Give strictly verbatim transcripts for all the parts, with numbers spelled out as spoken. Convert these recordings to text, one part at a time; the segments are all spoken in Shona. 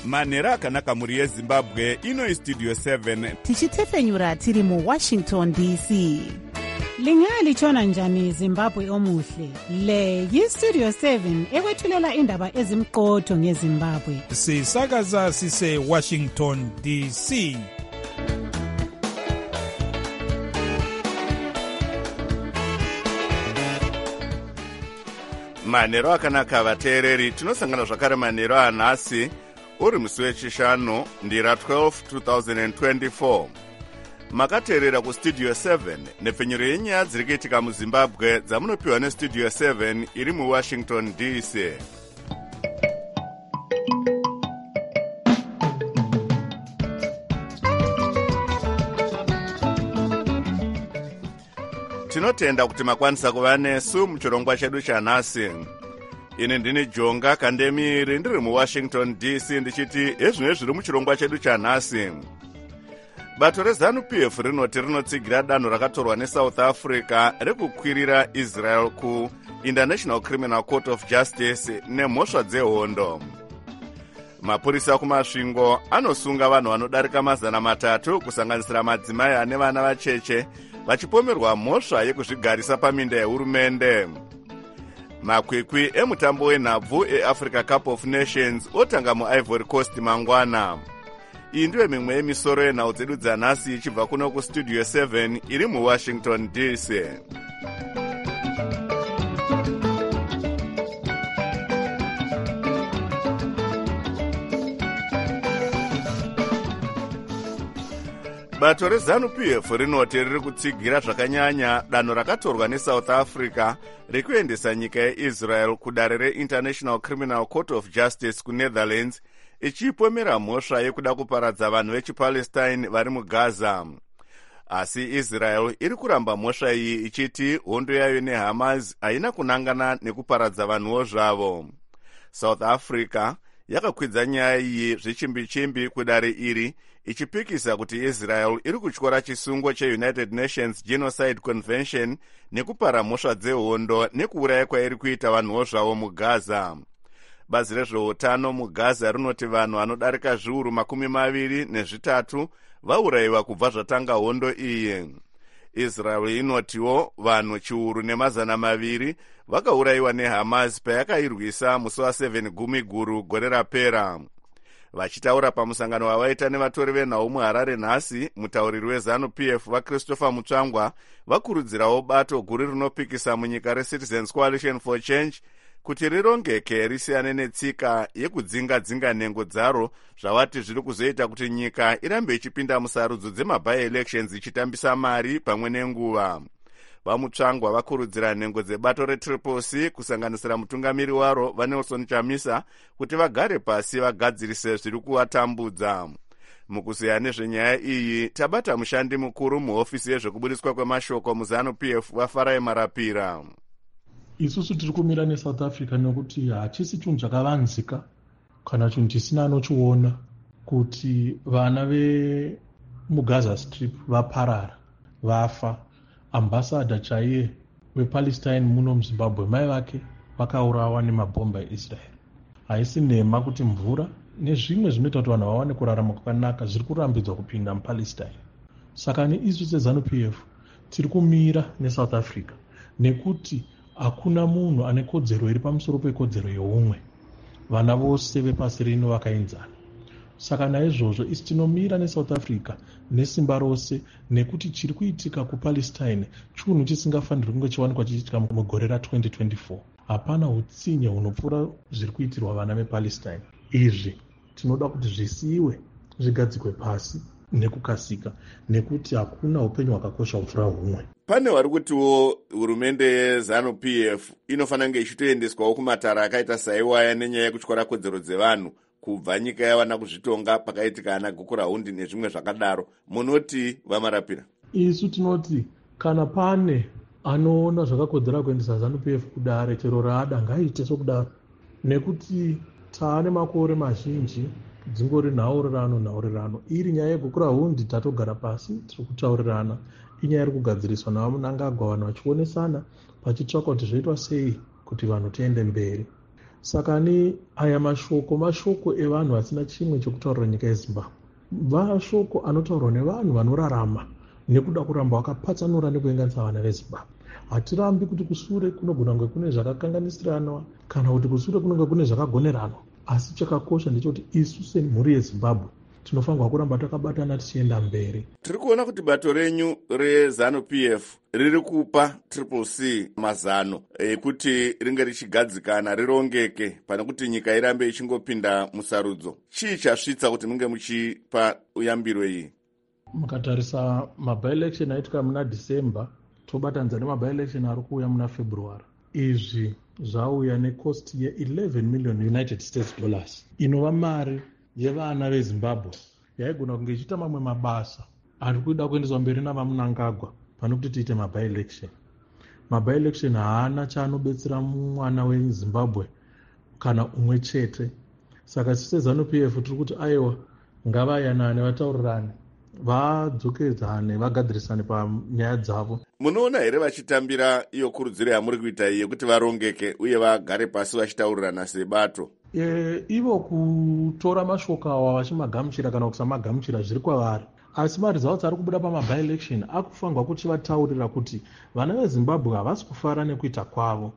manhero akanaka mhuri yezimbabwe. Ino istudio seven tichitefenyura tiri muwashington D C. Lingalitshona njani Zimbabwe omuhle? Le yistudio seven ekwethulela indaba ezimqotho ngeZimbabwe. Sisakaza sise Washington D C. manhero akanaka vateereri. Tinosangana zvakare manhero anhasi uri musi wechishanu ndira twelve two thousand twenty-four. Makateerera kustudio seven nepfenyuro yenyaya dziri kuitika muzimbabwe dzamunopiwa nestudio seven iri muwashington D C. Tinotenda kuti makwanisa kuva nesu muchirongwa chedu chanhasi. Ini ndini Jonga Kandemiri ndiri muwashington D C ndichiti ezvino zviri muchirongwa chedu chanhasi. Bato reZANU-P F rinoti rinotsigira danho rakatorwa neSouth Africa rekukwirira Israel kuInternational Criminal Court of Justice nemhosva dzehondo. Mapurisa kumasvingo anosunga vanhu vanodarika mazana matatu kusanganisira madzimai ane vana vacheche vachipomerwa mhosva yekuzvigarisa paminda yehurumende. Makwikwi emutambo wenhabvu eAfrica Cup of Nations otanga muIvory Coast mangwana. Iyi ndiyo mimwe yemisoro yenhau dzedu dzanhasi ichibva kuno kustudio seven iri muwashington D C. Bato reZANU-P F rinoti riri kutsigira zvakanyanya danho rakatorwa neSouth Africa rekuendesa nyika yeIsrael kudare reInternational Criminal Court of Justice kuNetherlands ichipomera mhosva yekuda kuparadza vanhu vechipalestine vari muGaza. Asi Israel iri kuramba mhosva iyi ichiti hondo yayo neHamas haina kunangana nekuparadza vanhuwo zvavo. South Africa yakakwidza nyaya iyi zvichimbi-chimbi kudare iri ichipikisa kuti Israel iri kutyora chisungo cheUnited Nations Genocide Convention nekupara mhosva dzehondo nekuuraya kwairi kuita vanhuwo zvavo muGaza. Bazi rezveutano muGaza rinoti vanhu vanodarika zviuru makumi maviri nezvitatu vaurayiwa kubva zvatanga hondo iyi. Israel inotiwo vanhu chiuru nemazana maviri vakaurayiwa neHamas payakairwisa musi wa7 gumi guru gore rapera. Vachitaura pamusangano wavaita nevatori venhau muHarare nhasi, mutauriri weZANU-P F vaChristopher Mutsvangwa vakurudzirawo bato guru rinopikisa munyika reCitizens Coalition for Change kuti rirongeke risiyane netsika yekudzinga-dzinga nhengo dzaro zvavati zviri kuzoita kuti nyika irambe ichipinda musarudzo dzemaby-elections ichitambisa mari pamwe nenguva. Vamutsvangwa vakurudzira nhengo dzebato reTriple C kusanganisira mutungamiri waro vaNelson Chamisa kuti vagare pasi vagadzirise zviri kuvatambudza. Mukuziya nezvenyaya iyi tabata mushandi mukuru muhofisi yezvekubudiswa kwemashoko muZANU-P F vaFarai Marapira. Isusu tiri kumira neSouth Africa nekuti hachisi chinhu chakavanzika kana chinhu chisina anochiona kuti vana vemuGaza Strip vaparara vafa. Ambassador chaiye wePalestine muno muZimbabwe mai vake vakaurawa nemabhomba eIsrael. Haisi nhema kuti mvura nezvimwe zvinoita kuti vanhu vawane kurarama kwakanaka zviri kurambidzwa kupinda muPalestine. Saka neisu seZANU-P F tiri kumira neSouth Africa nekuti hakuna munhu ane kodzero iri pamusoro pekodzero yeumwe. Vana vose vepasi rino vakaenzana. Saka naizvozvo isi tinomira neSouth Africa nesimba rose nekuti chiri kuitika kuPalestine chinhu chisingafanirwi kunge chiwanikwa chichiitika mugore ra20 twenty-four. Hapana utsinye hunopfuura zviri kuitirwa vana vePalestine. Izvi tinoda kuti zvisiiwe zvigadzikwe pasi nekukasika nekuti hakuna upenyu hwakakosha kupfuura humwe. Pane vari kutiwo hurumende yeZANU-P F inofanira kunge ichitoendeswawo kumatara akaita saiwaya nenyaya yekutyora kodzero dzevanhu kubva nyika yawana kuzvitonga pakaitika ana Gukuraundi nezvimwe zvakadaro. Munoti vaMarapira? Isu tinoti kana pane anoona zvakakodzera kuendesa ZANU-P F kudare chero raada ngaiite sokudaro, nekuti taane makore mazhinji dzingori nhaurirano nhaurirano. Iri nyaya yeGukuraundi tatogara pasi tiri kutaurirana. Inyaya iri kugadziriswa navaMunangagwa vanhu vachionesana vachitsvaka kuti zvoitwa sei kuti vanhu tiende mberi. saka ni aya mashoko mashoko evanhu vasina chimwe chekutaurira nyika yezimbabwe, mashoko anotaurwa nevanhu vanorarama nekuda kuramba vakapatsanura nekuenganisa vana vezimbabwe. Hatirambi kuti kusure kunogona kunge kune zvakakanganisiranwa kana kuti kusure kunonge kune zvakagoneranwa, asi chakakosha ndechekuti isu semhuri yezimbabwe tinofanirwa kuramba takabatana tichienda mberi. Tiri kuona kuti bato renyu rezanu P F riri kupa Triple C mazano ekuti ringe richigadzikana rirongeke pane kuti nyika irambe ichingopinda musarudzo. Chii chasvitsa kuti munge muchipa uyambiro iyi? Mukatarisa maby-election aitika muna December, tobatanidza nemaby-election ari kuuya muna February, izvi zvauya necost ye11 million United States dollars inova mari yevana vezimbabwe yaigona kunge ichiita mamwe mabasa ari kuda kuendeswa mberi navamunangagwa pane kuti tiite maby-election. Maby-election haana chaanobetsera mwana wezimbabwe kana umwe chete. Saka sezanu P F tiri kuti aiwa ngavayanane, vataurirane, vadzokedzane, vagadzirisane panyaya dzavo. Munoona here vachitambira iyo kurudziro yamuri kuita iyo kuti varongeke uye vagare pasi vachitaurirana sebato? E, ivo kutora mashoko awa vachimagamuchira kana kusamagamuchira zviri kwavari, asi maresults ari kubuda pamaby-election akufanirwa kuti vataurira kuti vana vezimbabwe havasi kufara nekuita kwavo.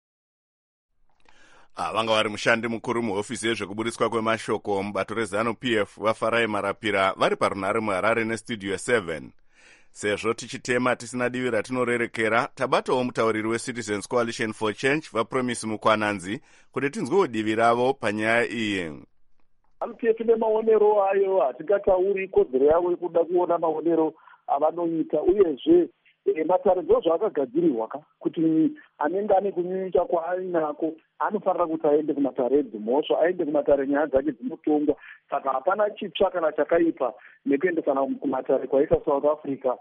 Vanga vari mushandi mukuru muhofisi yezvekubudiswa kwemashoko mubato rezanu P F vaFarai Marapira vari parunhare muHarare nestudio seven. Sezvo tichitema tisina divi ratinorerekera, tabatawo mutauriri weCitizens Coalition for Change vaPromise Mukwananzi kuti tinzwewo divi ravo panyaya iyi. zanu P F nemaonero ayo hatingatauri kodzero yavo yekuda kuona maonero avanoita, uyezve E, mataridzo zvakagadzirirwa ka kuti anenge ane kunyunyuta kwaainako anofanira kuti aende kumatare dzimhosva, aende kumatare nyaya dzake dzinotongwa. Saka hapana chitsva kana chakaipa nekuendesana kumatare kwaita South Africa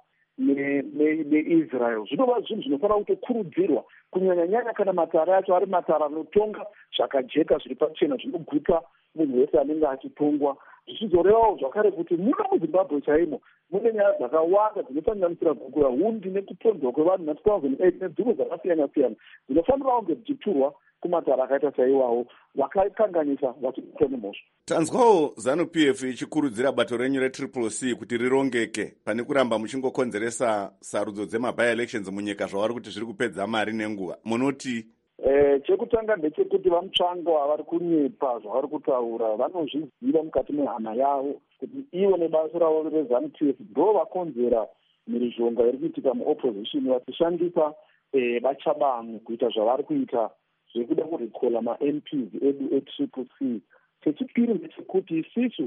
neIsrael. Zvinova zvinhu zvinofanira kutokurudzirwa kunyanya-nyanya kana matare acho ari matare anotonga zvakajeka zviri pachena zvinoguta munhu wese anenge achitongwa. Zvichizorevawo zvakare kuti muno muZimbabwe chaimo mune nyaya dzakawanda dzinosanganisira kugura hundi nekupondwa kwevanhu na two thousand eight nedzimwe dzakasiyana-siyana dzinofanira kunge dzichiturwa kumatara akaita saiwawo vakakanganisa vachibata nemhosva. Tanzwawo zanu P F ichikurudzira bato renyu reTriple C kuti rirongeke pane kuramba muchingokonzeresa sarudzo dzemaby-elections munyika zvavari kuti zviri kupedza mari nenguva. Munoti Eh, chekutanga ndechekuti vamutsvango vari kunyepa zvavari kutaura vanozviziva mukati mehana yavo kuti ivo nebasa ravo rezanu P F ndo vakonzera mhirizhonga iri kuitika muopposition vachishandisa eh, vachabangu kuita zvavari kuita zvekuda kurikola ma-M Ps edu eTriple C. Chechipiri ndechekuti isisu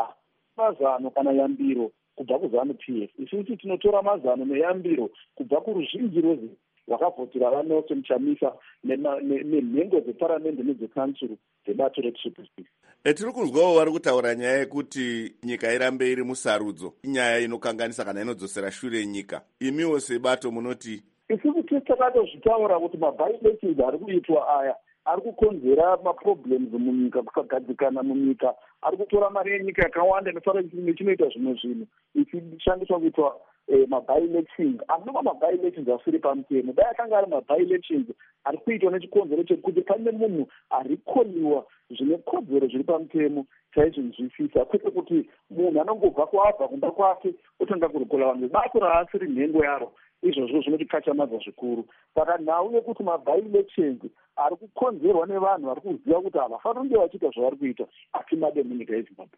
mazano kana yambiro kubva kuzanu P F, isisu tinotora mazano neyambiro kubva kuruzhinji rwezvi vakavhotera vaNelson Chamisa nenhengo dzeparamende nedzekansuru dzebato reTriple C. Etiri kunzwawo vari kutaura nyaya yekuti nyika irambe iri musarudzo, inyaya inokanganisa kana inodzosera shure nyika. Imiwo sebato munoti? Isusu takatozvitaura kuti maby-elections ari kuitwa aya ari kukonzera maproblems munyika, kusagadzikana munyika, ari kutora mari yenyika yakawanda nechinoita zvimwe zvinhu ichishandiswa kuitwa Eh, maby-elections. Anova maby-elections asiri pamutemo. Dai akanga ari maby-elections ari kuitwa nechikonzero chekuti pane munhu ari koniwa zvine kodzero zviri pamutemo chaizvinzwisisa, kwete kuti munhu anongobva kwabva kumba kwake otanga kurikola vanhu bato raasiri nhengo yaro. Izvozvo zvinotikachamadza zvikuru. Saka nhau yekuti maby-elections ari kukonzerwa nevanhu vari kuziva kuti havafaniri kunge vachiita zvavari kuita atimade munyika yeZimbabwe.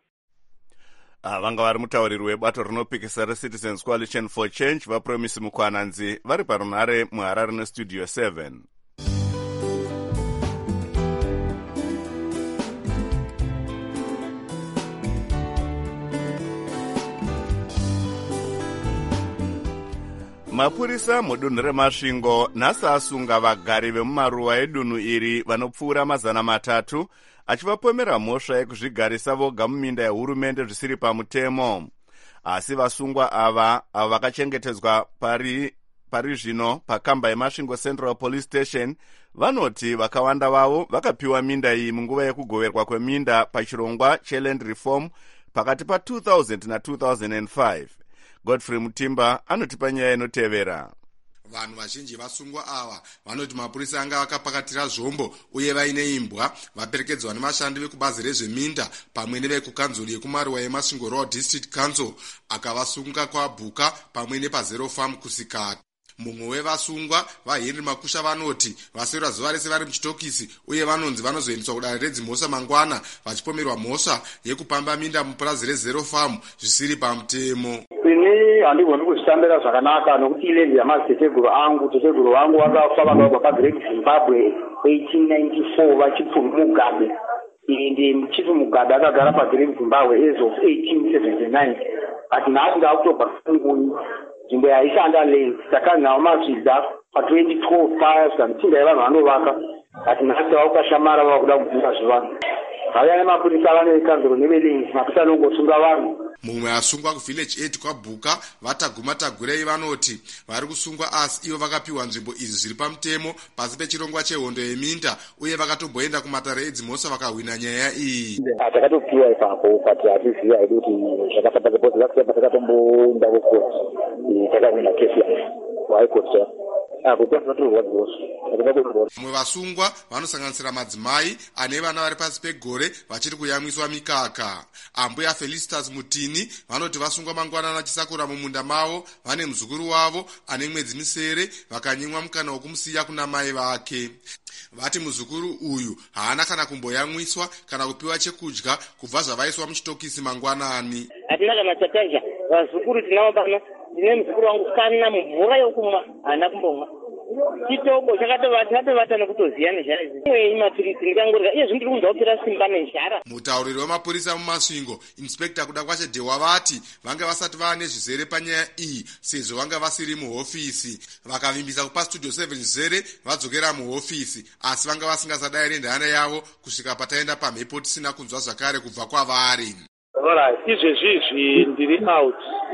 Vanga vari mutauriri webato rinopikisa reCitizens Coalition for Change vaPromise Mukwananzi vari parunhare muHarare nestudio seven. Mapurisa mudunhu reMasvingo nhasi asunga vagari vemumaruwa edunhu iri vanopfuura mazana matatu achivapomera mhosva yekuzvigarisa voga muminda yehurumende zvisiri pamutemo. Asi vasungwa ava ava vakachengetedzwa pari pari zvino pakamba yeMasvingo Central Police Station vanoti vakawanda vavo vakapiwa minda iyi munguva yekugoverwa kweminda pachirongwa cheland reform pakati pa two thousand na two thousand five. Godfrey Mutimba anotipa nyaya inotevera. Vanhu vazhinji vasungwa ava vanoti mapurisa anga vakapakatira zvombo uye vaine imbwa vaperekedzwa nevashandi vekubazi rezveminda pamwe nevekukanzuri yekumaruwa yemasvingo Royal District Council akavasunga kwabhuka pamwe nepazero farm kusikati. Mumwe wevasungwa vaHenry Makusha vanoti vasewera zuva rese vari muchitokisi uye vanonzi vanozoendeswa kudare redzimhosva mangwana vachipomerwa mhosva yekupamba minda mupurazi rezero farm zvisiri pamutemo. Ini handigoni kuzvitambira zvakanaka nokuti ilendi yamadziteteguru angu teteguru vangu vakafa vakabva paGreat Zimbabwe eighteen ninety-four vachipfuma Mugabe. Ende chifu Mugabe akagara paGreat Zimbabwe as of eighteen seventy-nine. Ati nhasi ndakutobva kunguni nzvimbo yaishanda land saka nawo mazvidza pa-twenty twelve paya zvikamutsinda yevanhu vanovaka ati nhasi vakukashamara vakuda kubvisa zvivanhu vauya nemapurisa vanekanzuro nevelenzi mapurisa anongosunga vanhu. Mumwe asungwa kuvillage eight kwabhuka vataguma tagurei vanoti vari kusungwa asi ivo vakapiwa nzvimbo izvi zviri pamutemo pasi pechirongwa chehondo yeminda uye vakatomboenda kumatare edzimhosva vakahwina nyaya iyi. Takatopiwa ipapo but hatiziva hedu kuti zvakafamba sebhozi zakusiyana takatomboenda kukoti takahwina kesi waikoti Vamwe vasungwa vanosanganisira madzimai ane vana vari pasi pegore vachiri kuyamwiswa mikaka. Ambuya Felicitas Mutini vanoti vasungwa mangwanana chisakura mumunda mavo vane muzukuru wavo ane mwedzi misere vakanyimwa mukana wokumusiya kuna mai vake. Vati muzukuru uyu haana kana kumboyamwiswa kana kupiwa chekudya kubva zvavaiswa muchitokisi mangwanani. Hatina kana chataja vazukuru tinavo pano ndine muzukuru wangu kana mvura yokumwa haana kumbomwa. Chitoko chakatovata nekutoziya nezhara idzi. Imwe mapirisi ndikangorya iye zvindiri kunzwa kupera simba nezhara. Mutauriri wemapurisa mumasvingo Inspector kuda kwache Dewa vati vanga vasati vane zvizere panyaya iyi sezvo vanga vasiri muhofisi. Vakavimbisa kupa Studio seven zere vadzokera muhofisi asi vanga vasingasadai ndana yavo kusvika pataenda pamhepo tisina kunzwa zvakare kubva kwavari. Alright, izvezvizvi ndiri out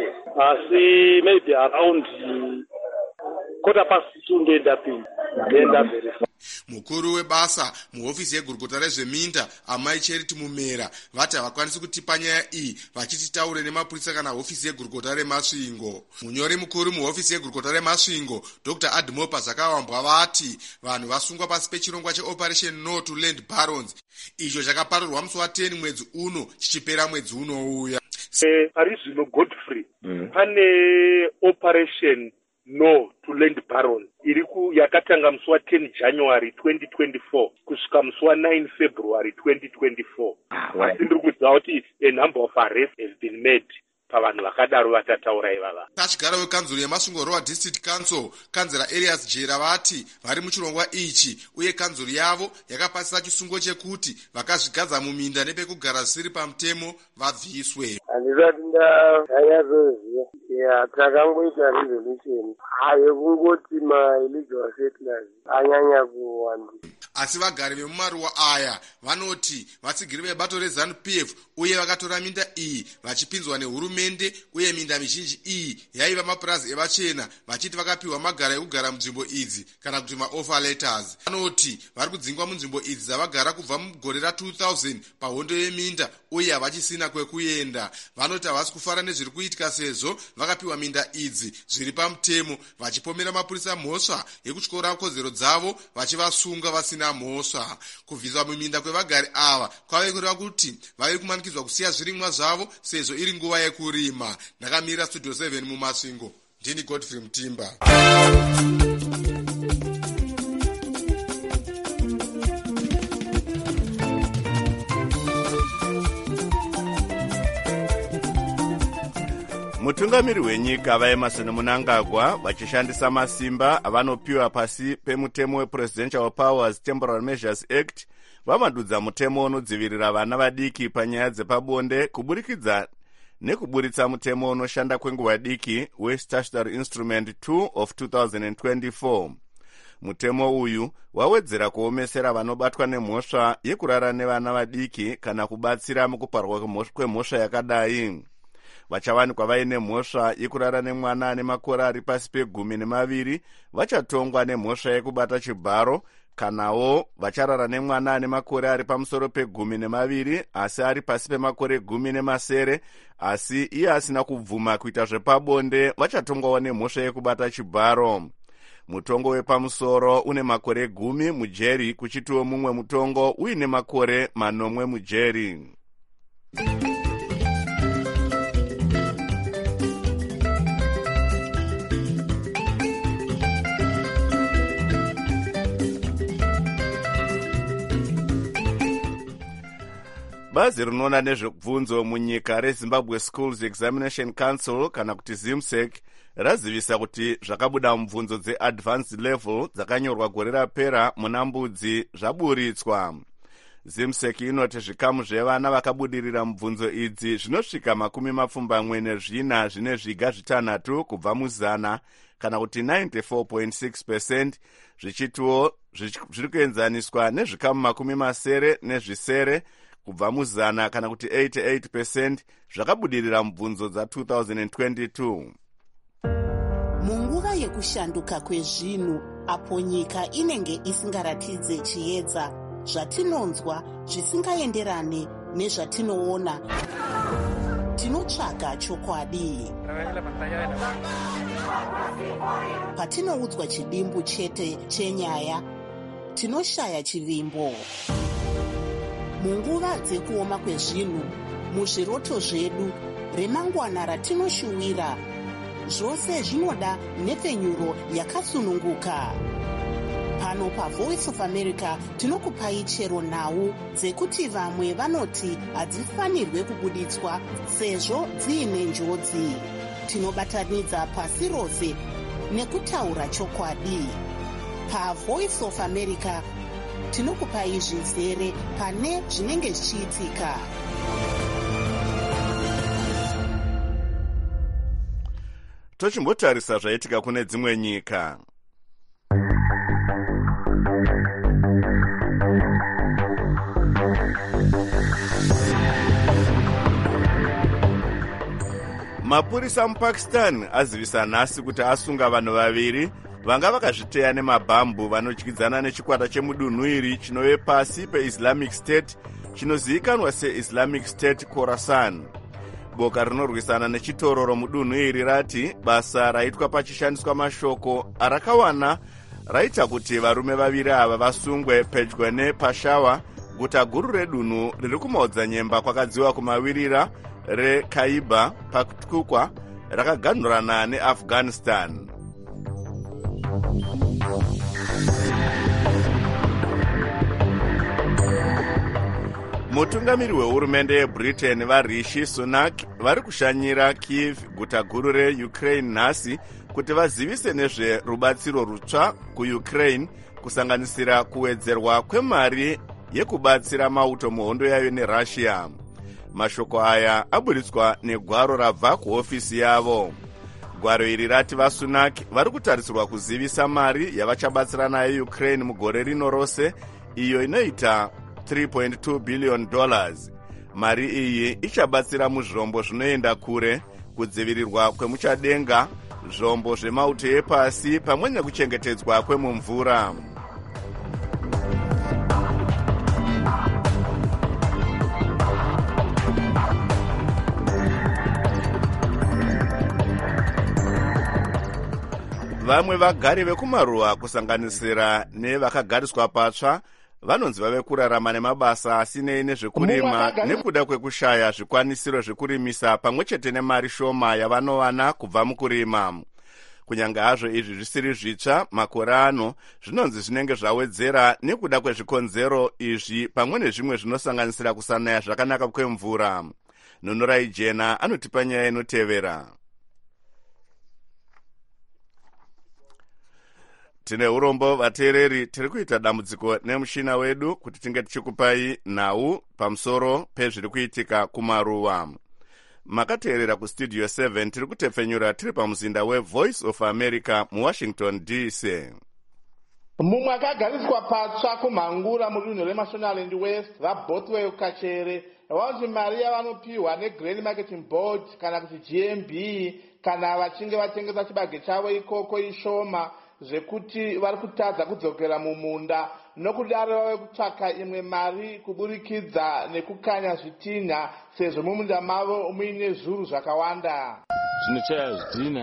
asi maybe around quarter past two ndenda pin ndenda verify. Mukuru webasa muhofisi yegurukota rezveminda Amai Charity Mumera vati havakwanisi kutipa nyaya iyi vachiti taure nemapurisa kana hofisi yegurukota remasvingo. Munyori mukuru muhofisi yegurukota remasvingo Doctor Admopa Zvakawambwa vati vanhu vasungwa pasi pechirongwa cheoperation no to land barons icho chakaparurwa musi wa ten mwedzi uno chichipera mwedzi unouya. Pari zvino Godfrey pane operation no to land baron iri yakatanga musi wa ten January twenty twenty-four kusvika musi wa nine February twenty twenty-four. Asi ndiri kuziva kuti a number of arrests have been made pavanhu vakadaro vatataura ivava. Kachigara wekanzuro yemasvingo Royal District Council kanzera Elias Jera vati vari muchirongwa ichi uye kanzuro yavo yakapasisa chisungo chekuti vakazvigadza muminda nepekugara zvisiri pamutemo vabviswe. Handisati ndanyazoziva ya takangoita resolution ayekungoti ma-illegal settlers anyanya kuwanda. Asi vagari vemumaruwa aya vanoti vatsigiri vebato reZANU-P F uye vakatora minda iyi vachipinzwa nehurumende uye minda mizhinji iyi yaiva mapurazi evachena vachiti vakapiwa magara ekugara munzvimbo idzi kana kuti ma-offer letters. Vanoti vari kudzingwa munzvimbo idzi dzavagara kubva mugore ra-two thousand pahondo yeminda uye havachisina kwekuenda. Vanoti havasi kufara nezviri kuitika sezvo vakapiwa minda idzi zviri pamutemo vachipomera mapurisa mhosva yekutyora kodzero dzavo vachivasunga vasina mhosva. Kubviswa muminda kwevagari ava kwave kureva kuti vave kumanikidzwa kusiya zvirimwa zvavo sezvo iri nguva yekurima. Ndakamira Studio seven mumasvingo ndini Godfrey Mutimba. Mutungamiri wenyika vaEmerson Mnangagwa vachishandisa masimba avanopiwa pasi pemutemo wePresidential Powers Temporary Measures Act vamadudza mutemo unodzivirira vana vadiki panyaya dzepabonde kuburikidza nekuburitsa mutemo unoshanda kwenguva diki weStatutory Instrument two of two thousand twenty-four. Mutemo uyu wawedzera kuomesera vanobatwa nemhosva yekurara nevana vadiki kana kubatsira mukuparwa kwemhosva yakadai. Vachawanikwa vaine mhosva yekurara nemwana ane makore ari pasi pegumi nemaviri vachatongwa nemhosva yekubata chibharo, kanawo vacharara nemwana ane makore ari pamusoro pegumi nemaviri asi ari pasi pemakore gumi nemasere asi iye asina kubvuma kuita zvepabonde vachatongwawo nemhosva yekubata chibharo. mutongo wepamusoro une makore gumi mujeri kuchitiwo mumwe mutongo uine makore manomwe mujeri. Bazi rinoona nezvekubvunzo munyika reZimbabwe Schools Examination Council kana kuti ZIMSEC razivisa kuti zvakabuda mubvunzo dzeadvanced level dzakanyorwa gore rapera muna Mbudzi zvaburitswa. ZIMSEC inoti zvikamu zvevana vakabudirira mubvunzo idzi zvinosvika makumi mapfumbamwe nezvina zvine zviga zvitanhatu kubva muzana kana kuti ninety-four point six percent, zvichitiwo zviri kuenzaniswa nezvikamu makumi masere nezvisere kubva muzana kana kuti eighty-eight percent zvakabudirira mubvunzo dza two thousand twenty-two. Munguva yekushanduka kwezvinhu apo nyika inenge isingaratidze chiedza, zvatinonzwa zvisingaenderane nezvatinoona, tinotsvaga chokwadi. Patinoudzwa chidimbu chete chenyaya, tinoshaya chivimbo. Munguva dzekuoma kwezvinhu, muzviroto zvedu, remangwana ratinoshuwira, zvose zvinoda nhepfenyuro yakasununguka. Pano paVoice of America tinokupai chero nhau dzekuti vamwe vanoti hadzifanirwe kubuditswa sezvo dziine njodzi. Tinobatanidza pasi rose nekutaura chokwadi. PaVoice of America tinokupai zvizere pane zvinenge zvichiitika. Tochimbotarisa zvaitika kune dzimwe nyika. Mapurisa muPakistan azivisa nhasi kuti asunga vanhu vaviri vanga vakazviteya nemabhambu vanodyidzana nechikwata chemudunhu iri chinove pasi peIslamic State chinozivikanwa seIslamic State Khorasan. Boka rinorwisana nechitororo mudunhu iri rati basa raitwa pachishandiswa mashoko arakawana raita kuti varume vaviri ava vasungwe pedyo nePashawa, guta guru redunhu riri kumaodzanyemba kwakadziwa kumawirira reKaiba Pakhtunkhwa rakaganhurana neAfghanistan. Mutungamiri wehurumende yeBritain vaRishi Sunak vari kushanyira Kyiv, guta guru reUkraine nhasi kuti vazivise nezverubatsiro rutsva kuUkraine kusanganisira kuwedzerwa kwemari yekubatsira mauto muhondo yayo neRussia. Mashoko aya aburitswa negwaro rabva kuhofisi yavo. Gwaro iri rati vaSunak vari kutarisirwa kuzivisa mari yavachabatsira nayo Ukraine mugore rino rose, iyo inoita three point two billion dollars. Mari iyi ichabatsira muzvombo zvinoenda kure, kudzivirirwa kwemuchadenga, zvombo zvemauto epasi pamwe nekuchengetedzwa kwemumvura. Vamwe vagari vekumaruwa kusanganisira nevakagariswa patsva vanonzi vave kurarama nemabasa asinei nezvekurima nekuda kwekushaya zvikwanisiro zvekurimisa pamwe chete nemari shoma yavanowana kubva mukurima. Kunyange hazvo izvi zvisiri zvitsva makore ano, zvinonzi zvinenge zvawedzera nekuda kwezvikonzero izvi pamwe nezvimwe zvinosanganisira kusanaya zvakanaka kwemvura. Nonorai Jena anotipa nyaya inotevera. Tine urombo vateereri, tiri kuita dambudziko nemushina wedu kuti tinge tichikupai nhau pamusoro pezviri kuitika kumaruwa. Makateerera kustudio seven, tiri kutepfenyura tiri pamuzinda weVoice of America muWashington D C. Mumwe akagariswa patsva kumhangura mudunhu reMashonaland West vaBothwell Kachere vanoti mari yavanopiwa neGrain Marketing Board kana kuti G M B kana vachinge vatengesa chibage chavo ikoko ishoma, zvekuti vari kutadza kudzokera mumunda, nokudaro vave kutsvaka imwe mari kuburikidza nekukanya zvitinha sezvo mumunda mavo muine zviuru zvakawanda. Zvinochaya zvitinha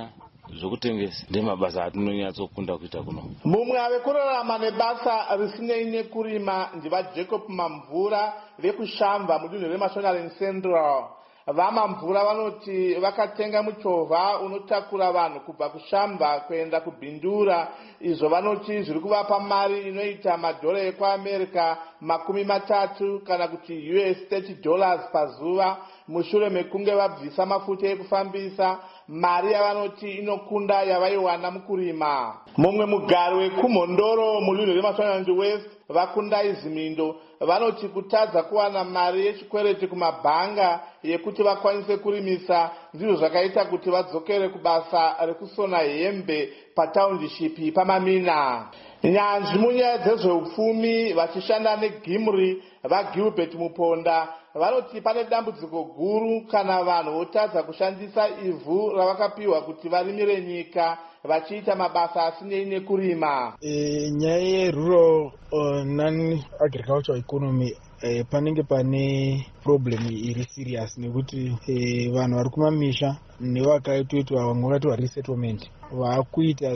zvokutengesa ndemabasa atinonyatsokunda kuita kuno. Mumwe ave kurarama nebasa risinei nekurima ndivaJacob Mamvura vekushamba mudunhu reMashonaland Central. Vamamvura vanoti vakatenga muchovha unotakura vanhu kubva kushamba kuenda kubhindura. Izvo vanoti zviri kuvapa mari inoita madhora ekuAmerica makumi matatu kana kuti U S thirty dollars pazuva mushure mekunge vabvisa mafuta ekufambisa. Mari yavanoti inokunda yavaiwana mukurima. Mumwe mugari wekumhondoro mudunhu reMashonaland West vakundai Zimindo vanoti kutadza kuwana mari yechikwereti kumabhanga yekuti vakwanise kurimisa ndizvo zvakaita kuti vadzokere kubasa rekusona hembe pataundishipi paMamina. Nyanzvi munyaya dzezveupfumi vachishanda neGimri vaGilbert Muponda vanoti pane dambudziko guru kana vanhu votadza kushandisa ivhu ravakapiwa kuti varimire nyika vachiita mabasa asinei nekurima. E, nyaya yerural uh, non-agricultural economy e, panenge pane problem iri serious nekuti e, vanhu vari kumamisha nevakaitoitwa vamwe vakatiwa resettlement vakuita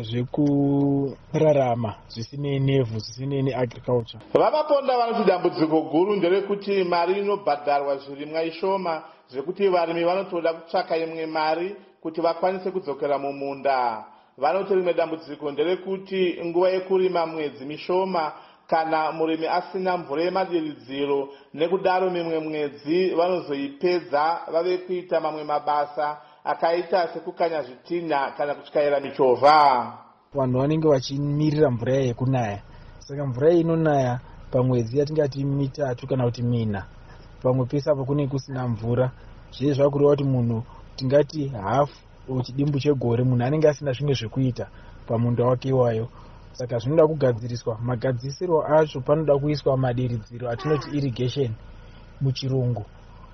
zvekurarama zvisinei nevhu zvisinei neagriculture. Vamaponda vanoti dambudziko guru nderekuti mari inobhadharwa zvirimwa ishoma zvekuti varimi vanotoda kutsvaka imwe mari kuti vakwanise kudzokera mumunda. Vanoti rimwe dambudziko nderekuti nguva yekurima mwedzi mishoma kana murimi asina mvura yemadiridziro, nekudaro mimwe mwedzi vanozoipedza vave kuita mamwe mabasa akaita sekukanya zvitinha kana kutyaira michovha. Vanhu vanenge vachimirira mvura yekunaya, saka mvura inonaya pamwedzi yatingati mitatu kana kuti mina. Pamwe pese apo kunenge kusina mvura, zviye zvakureva kuti munhu tingati hafu chidimbu chegore munhu anenge asina zvimwe zvekuita pamunda wake iwayo. Saka zvinoda kugadziriswa magadzirisiro acho, panoda kuiswa madiridziro atinoti irrigation muchirungu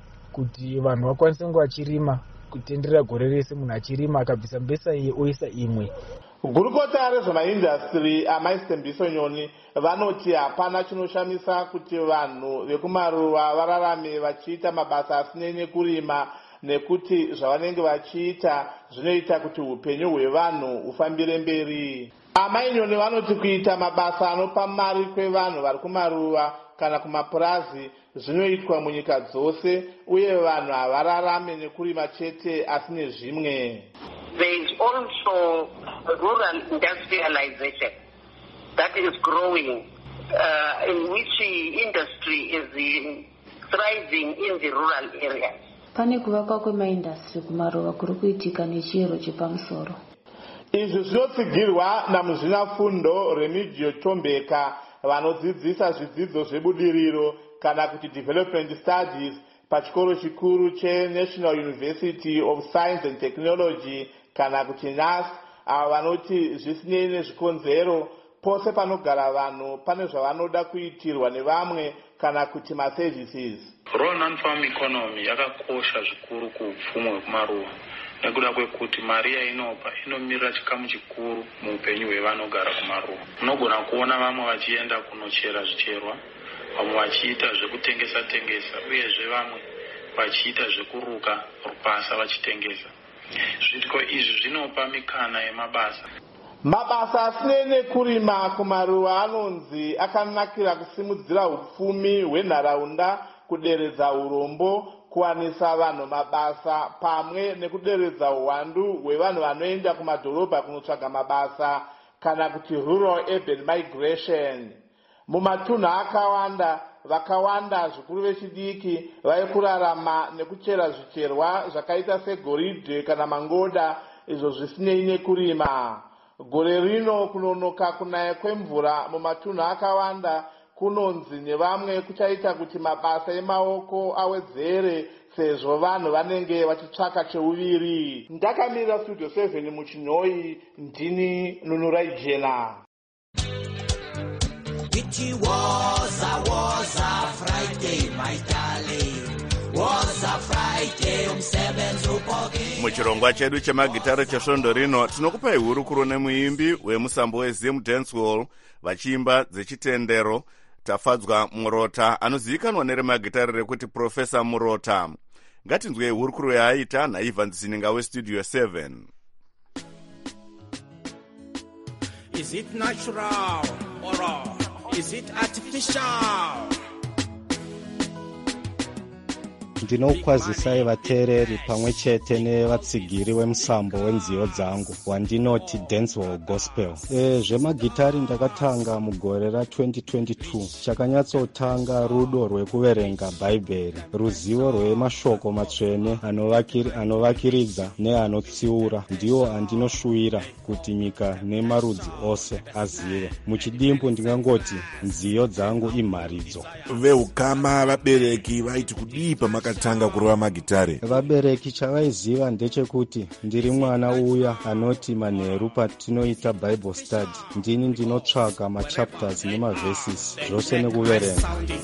kuti vanhu vakwanise kunge vachirima kutenderera gore rese, munhu achirima akabvisa mbesa iye oisa imwe. Gurukota rezvemaindastry amaistembiso nyoni vanoti hapana chinoshamisa kuti vanhu vekumaruva vararame vachiita mabasa asinei nekurima nekuti zvavanenge vachiita zvinoita kuti upenyu hwevanhu hufambire mberi. Amainyoni vanoti kuita mabasa anopa mari kwevanhu vari kumaruva kana kumapurazi zvinoitwa munyika dzose uye vanhu havararame nekurima chete asi nezvimwe. There is also rural industrialization that is growing, uh, in which industry is in, thriving in the rural areas. Pane kuvakwa kwemaindastri kumaruva kuri kuitika nechiyero chepamusoro. Izvi zvinotsigirwa namuzvinafundo Remigio Tombeka vanodzidzisa zvidzidzo zvebudiriro kana kuti development studies pachikoro chikuru cheNational University of Science and Technology kana kuti N A S. Ava vanoti zvisinei nezvikonzero pose panogara vanhu pane zvavanoda kuitirwa nevamwe kana kuti maservices. Rural non-farm economy yakakosha zvikuru kuupfumi hwekumaruva nekuda kwekuti mari yainopa inomirira chikamu chikuru muupenyu hwevanogara kumaruva. Unogona kuona vamwe vachienda kunochera zvicherwa, vamwe vachiita zvekutengesa tengesa, uyezve vamwe vachiita zvekuruka rupasa vachitengesa. Zviitiko izvi zvinopa mikana yemabasa. Mabasa asinei nekurima kumaruva anonzi akanakira kusimudzira upfumi hwenharaunda, kuderedza urombo, kuwanisa vanhu mabasa pamwe nekuderedza uwandu hwevanhu vanoenda kumadhorobha kunotsvaga mabasa kana kuti rural urban migration. Mumatunhu akawanda vakawanda zvikuru vechidiki vaikurarama nekuchera zvicherwa zvakaita segoridhe kana mangoda, izvo zvisinei nekurima. Gore rino kunonoka kunaya kwemvura mumatunhu akawanda kunonzi nevamwe kuchaita kuti mabasa emaoko awedzere sezvo vanhu vanenge vachitsvaka cheuviri. Ndakamirira studio seven muchinhoi, ndini Nunurai Jena. It was a was a Friday, my darling. Was a Friday umsebenzi upoke. Muchirongwa chedu chemagitare chesvondo rino tinokupai hurukuro nemuimbi wemusambo weZim Dancehall vachiimba dzechitendero Tafadzwa Murota anozivikanwa neremagitare rekuti Professor Murota. Ngatinzwei hurukuro yaaita naIvan Zininga weStudio seven. Is it natural or is it artificial? Ndinokwazisai vateereri pamwe chete nevatsigiri wemusambo wenziyo dzangu wandinoti Dancehall Gospel. E, zvemagitari ndakatanga mugore ra twenty twenty-two. Chakanyatsotanga rudo rwekuverenga bhaibheri, ruzivo rwemashoko matsvene anovakiri, anovakiridza neanotsiura ndiwo andinoshuvira kuti nyika nemarudzi ose azive. Muchidimbu ndingangoti nziyo dzangu imharidzo. Veukama vabereki vaiti kudii pamaka tanga kurova magitare? Vabereki chavaiziva ndechekuti ndiri mwana uya anoti manheru patinoita Bible study ndini ndinotsvaga machapters nemaverses zvose nekuverenga.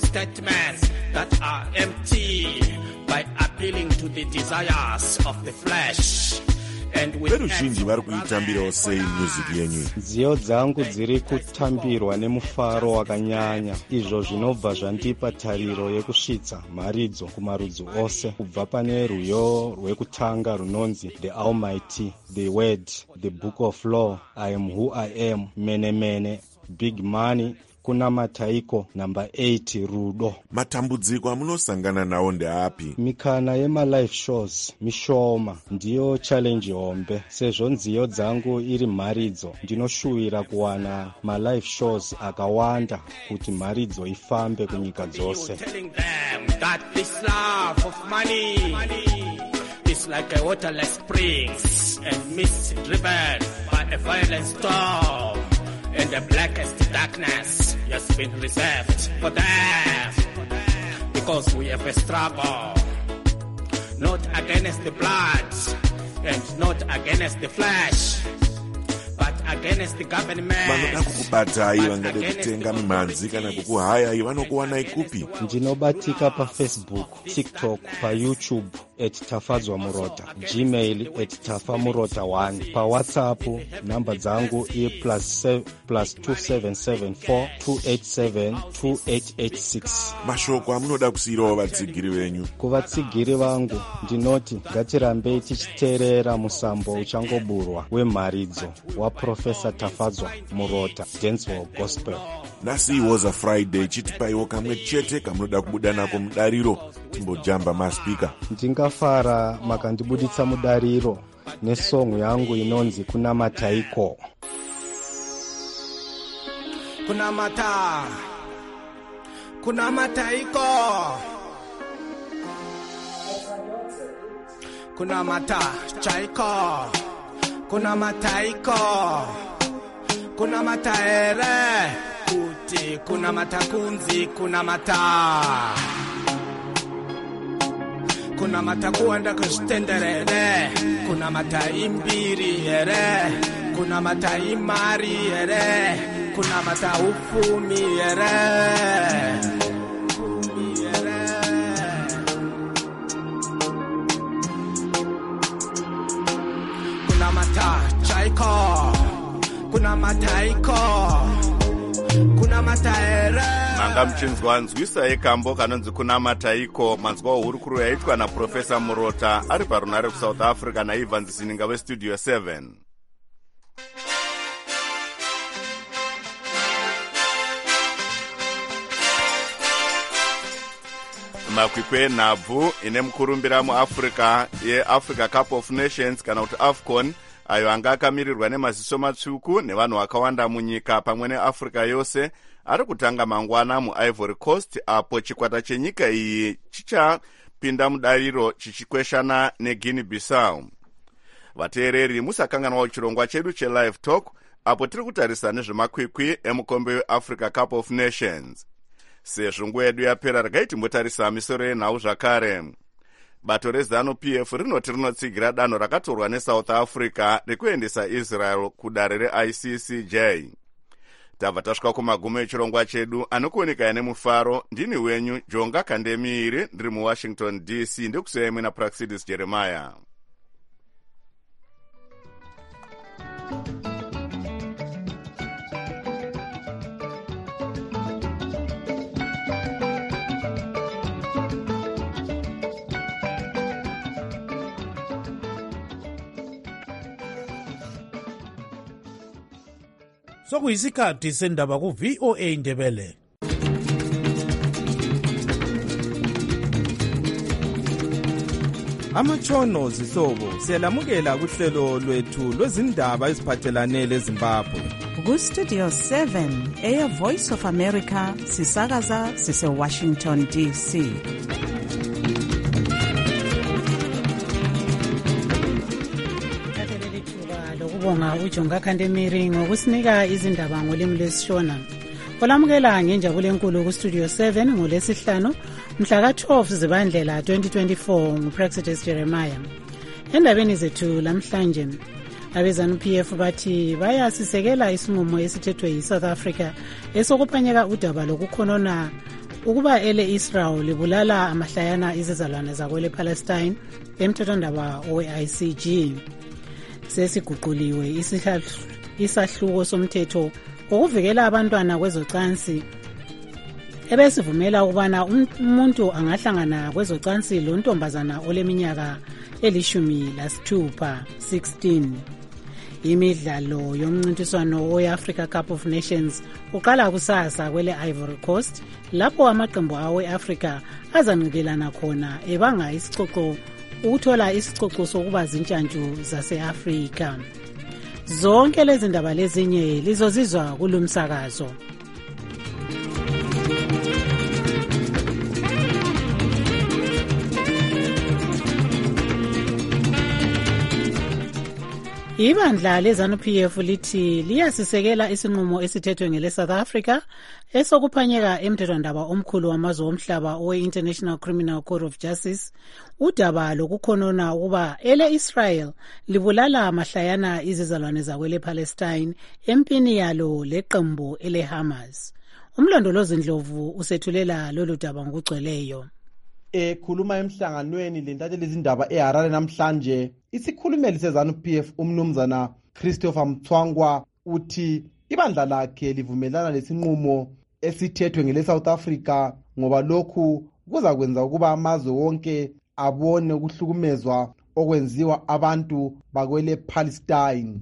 Veruzhinji vari kuitambirawo sei music yenyu? Nziyo dzangu dziri kutambirwa nemufaro wakanyanya, izvo zvinobva zvandipa tariro yekusvitsa mharidzo kumarudzi ose, kubva pane rwiyo rwekutanga runonzi The Almighty, The Word, The Book of Law, I Am Who I Am, Mene Mene, Big Money, kuna mataiko number eight rudo. Matambudziko amunosangana nawo ndeapi? Mikana yema live shows mishoma ndiyo challenge hombe. Sezvo nziyo dzangu iri mharidzo, ndinoshuwira kuwana ma live shows akawanda kuti mharidzo ifambe kunyika dzose. It's like a waterless springs and mist driven by a violent storm. And the blackest darkness has been reserved for them, because we have a struggle, not against the blood and not against the flesh, but against the government. Vanoda kukubatai vangade kutenga mimhanzi kana kukuhayai vanokuwanai kupi? Ndinobatika pa Facebook, TikTok, pa YouTube at Tafadzwa Murota, Gmail at tafamurota one, pa WhatsApp namba dzangu i plus plus two seven seven four two eight seven two eight eight six. Mashoko amunoda kusiyirawo vatsigiri venyu? Kuvatsigiri vangu ndinoti ngatirambei tichiteerera musambo uchangoburwa wemharidzo waProfessor Tafadzwa Murota, Dancehall Gospel. Nasi was a Friday, chitipaiwo kamwe chete kamunoda kubuda nako mudariro timbojamba maspika. Ndingafara makandibuditsa mudariro nesongu yangu inonzi kuna mataiko. Kuna mata, kuna mataiko, kuna mata chaiko, kuna mataiko, kuna mataere, kuti kuna matakunzi, kuna mata, kuna mata kuanda kustenderere, kuna mata imbiri ere, kuna mata imari ere, kuna mata ufumi ere, ufumi ere. Kuna mata chaiko, kuna mataiko, kuna mataere. Manga mchinzwa nzwisa yekambo kanonzi kuna mataiko, manzwa uhurukuru yaitwa na Professor Murota ari parunare ku South Africa na Ivan Zininga we Studio seven. Makwikwe nhabvu ine mukurumbira muAfrica yeAfrica Cup of Nations kana kuti AFCON, ayo anga akamirirwa nemaziso matsvuku nevanhu vakawanda munyika pamwe neAfrica yose, ari kutanga mangwana muIvory Coast, apo chikwata chenyika iyi chichapinda mudariro chichikweshana neGuinea Bissau. Vateereri musakanganwa chirongwa chedu chelive talk, apo tiri kutarisa nezvemakwikwi emukombe weAfrica Cup of Nations. Sezvo nguva yedu yapera regai timbotarisa misoro yenhau zvakare. Bato reZANU P F rinoti rinotsigira danho rakatorwa neSouth Africa rekuendesa Israel kudare reI C C J. Tabva tasvika kumagumo echirongwa chedu, anokuoneka nemufaro. Ndini wenyu Jonga Kandemiiri, ndiri muWashington D C, ndekusiyai mwena Praxidis Jeremiah. sokuyisikhathi sendaba ku-V O A Ndebele. Amatshono zihlobo siyalamukela kuhlelo lwethu lwezindaba eziphathelane leZimbabwe. Ku-Studio seven, Air Voice of America, sisakaza sise-Washington D C. Lokubonga uJonga Khandemiri ngokusinika izindaba ngolimi lwesiShona. Olamukela ngenjabulo enkulu ku-Studio seven ngolesihlanu mhla ka-twelve Zibandlela twenty twenty-four nguPraxidis Jeremiah. Endabeni zethu lamhlanje, abezanu-P F bathi bayasisekela isinqumo esithethwe yi-South Africa esokuphanyeka udaba lokukhonona ukuba ele-Israel libulala amahlayana izizalwane zakwele Palestine emthethwandaba we-I C G. Sesiguquliwe isahluko somthetho ukuvikela abantwana kwezocansi ebesivumela ukubana umuntu angahlangana kwezocansi lo ntombazana oleminyaka elishumi lasithupha sixteen. Imidlalo yomncintiswano we-Africa Cup of Nations uqala kusasa kwele Ivory Coast lapho amaqembu awe-Africa azanqikelana khona ebanga isicoco ukuthola isicoco sokuba zintshantshu zase-Afrika. Zonke lezi ndaba lezinye lizozizwa kulumsakazo. Ibandla lezanu-P F lithi liyasisekela isinqumo esithethwe ngele South Africa esokuphanyeka emthethwandaba omkhulu wamazwe omhlaba owe-International Criminal Court of Justice udaba lokukhonona ukuba ele-Israel libulala mahlayana izizalwane zakwele Palestine empini yalo leqembu ele-Hamas. Umlondolozi Ndlovu usethulela lolu daba ngokugcweleyo. Ekhuluma emhlanganweni lentatheli izindaba eHarare namhlanje, isikhulumeli sezanu-P F umnumzana Christopher Mtswangwa uthi ibandla lakhe livumelana lesinqumo esithethwe ngele South Africa ngoba lokhu kuza kwenza ukuba amazwe wonke abone ukuhlukumezwa okwenziwa abantu bakwele Palestine.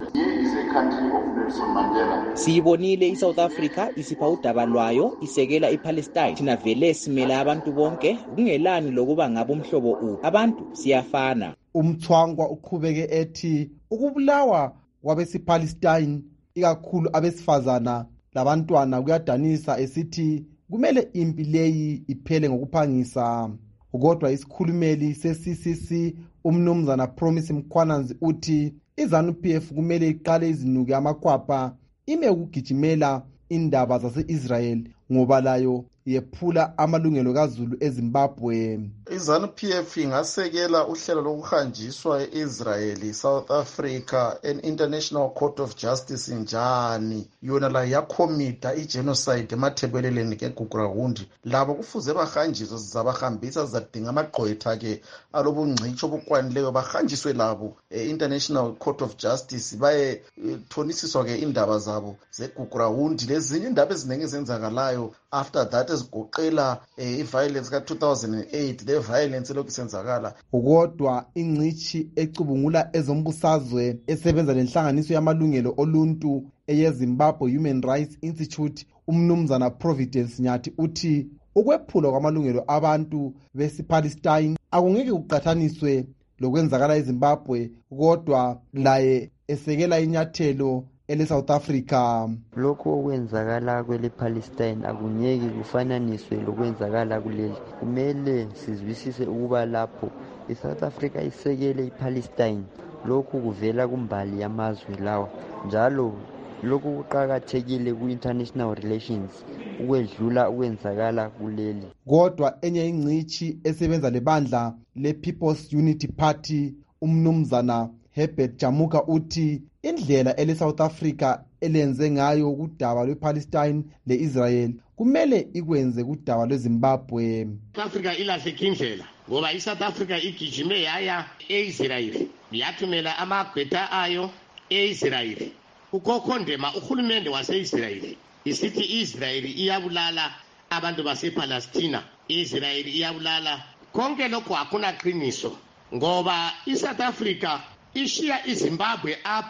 Siyibonile iSouth Africa isipha udaba lwayo isekela iPalestine. Thina vele simela abantu bonke kungelani lokuba ngabomhlobo u. Abantu siyafana. Umthwangwa uqhubeke ethi ukubulawa kwabesipalestine ikakhulu abesifazana labantwana kuyadanisa esithi kumele impi leyi iphele ngokuphangisa. Kodwa isikhulumeli se-C C C umnumzana Promise Mkhwananzi uthi izanu-P F kumele iqale izinuke amakhwapha ime ukugijimela indaba zase-Israel ngoba layo yephula amalungelo kaZulu eZimbabwe. izanu-P F ingasekela uhlelo lokuhanjiswa e-Israel South Africa en-International Court of Justice njani yona la yakhomita i-genocide emathebeleleni keGugurawundi. Labo kufuze bahanjiswe, sizabahambisa zizadinga amagqwetha-ke alobungcitsho obukwanileyo bahanjiswe labo e-International Court of Justice baye thonisiswa-ke indaba zabo zeGugurawundi lezinye indaba eziningi ezenzakalayo after that ezigoqela i-violence ka-two thousand eight le-violence elokhu isenzakala. Kodwa ingcitshi ecubungula ezombusazwe esebenza lenhlanganiso yamalungelo oluntu eyeZimbabwe Human Rights Institute umnumzana Providence Nyathi uthi ukwephulwa kwamalungelo abantu besipalestine akungeke kuqathaniswe lokwenzakala eZimbabwe kodwa laye esekela inyathelo ele-South Africa. Lokho okwenzakala kwele-Palestine akunyeki kufananiswe lokwenzakala kuleli. Kumele sizwisise ukuba lapho i-South Africa isekele i-Palestine lokhu kuvela kumbali yamazwe lawa njalo lokhu kuqakathekile ku-international relations ukwedlula ukwenzakala kuleli. Kodwa enye ingcitshi esebenza lebandla le-People's Unity Party umnumzana Herbert Jamuka uthi indlela ele-South Africa elenze ngayo kudaba lwe-Palestine le-Israel kumele ikwenze kudaba lweZimbabwe. South Africa ilahleke indlela ngoba i-South Africa igijime yaya e-Israel yathumela amagqwetha ayo e-Israel ukukhondema uhulumende wase-Israel isithi i-Israel iyabulala abantu base-Palestina, i-Israel iyabulala. Konke lokho akuna qiniso ngoba i-South Africa ishiya iZimbabwe apha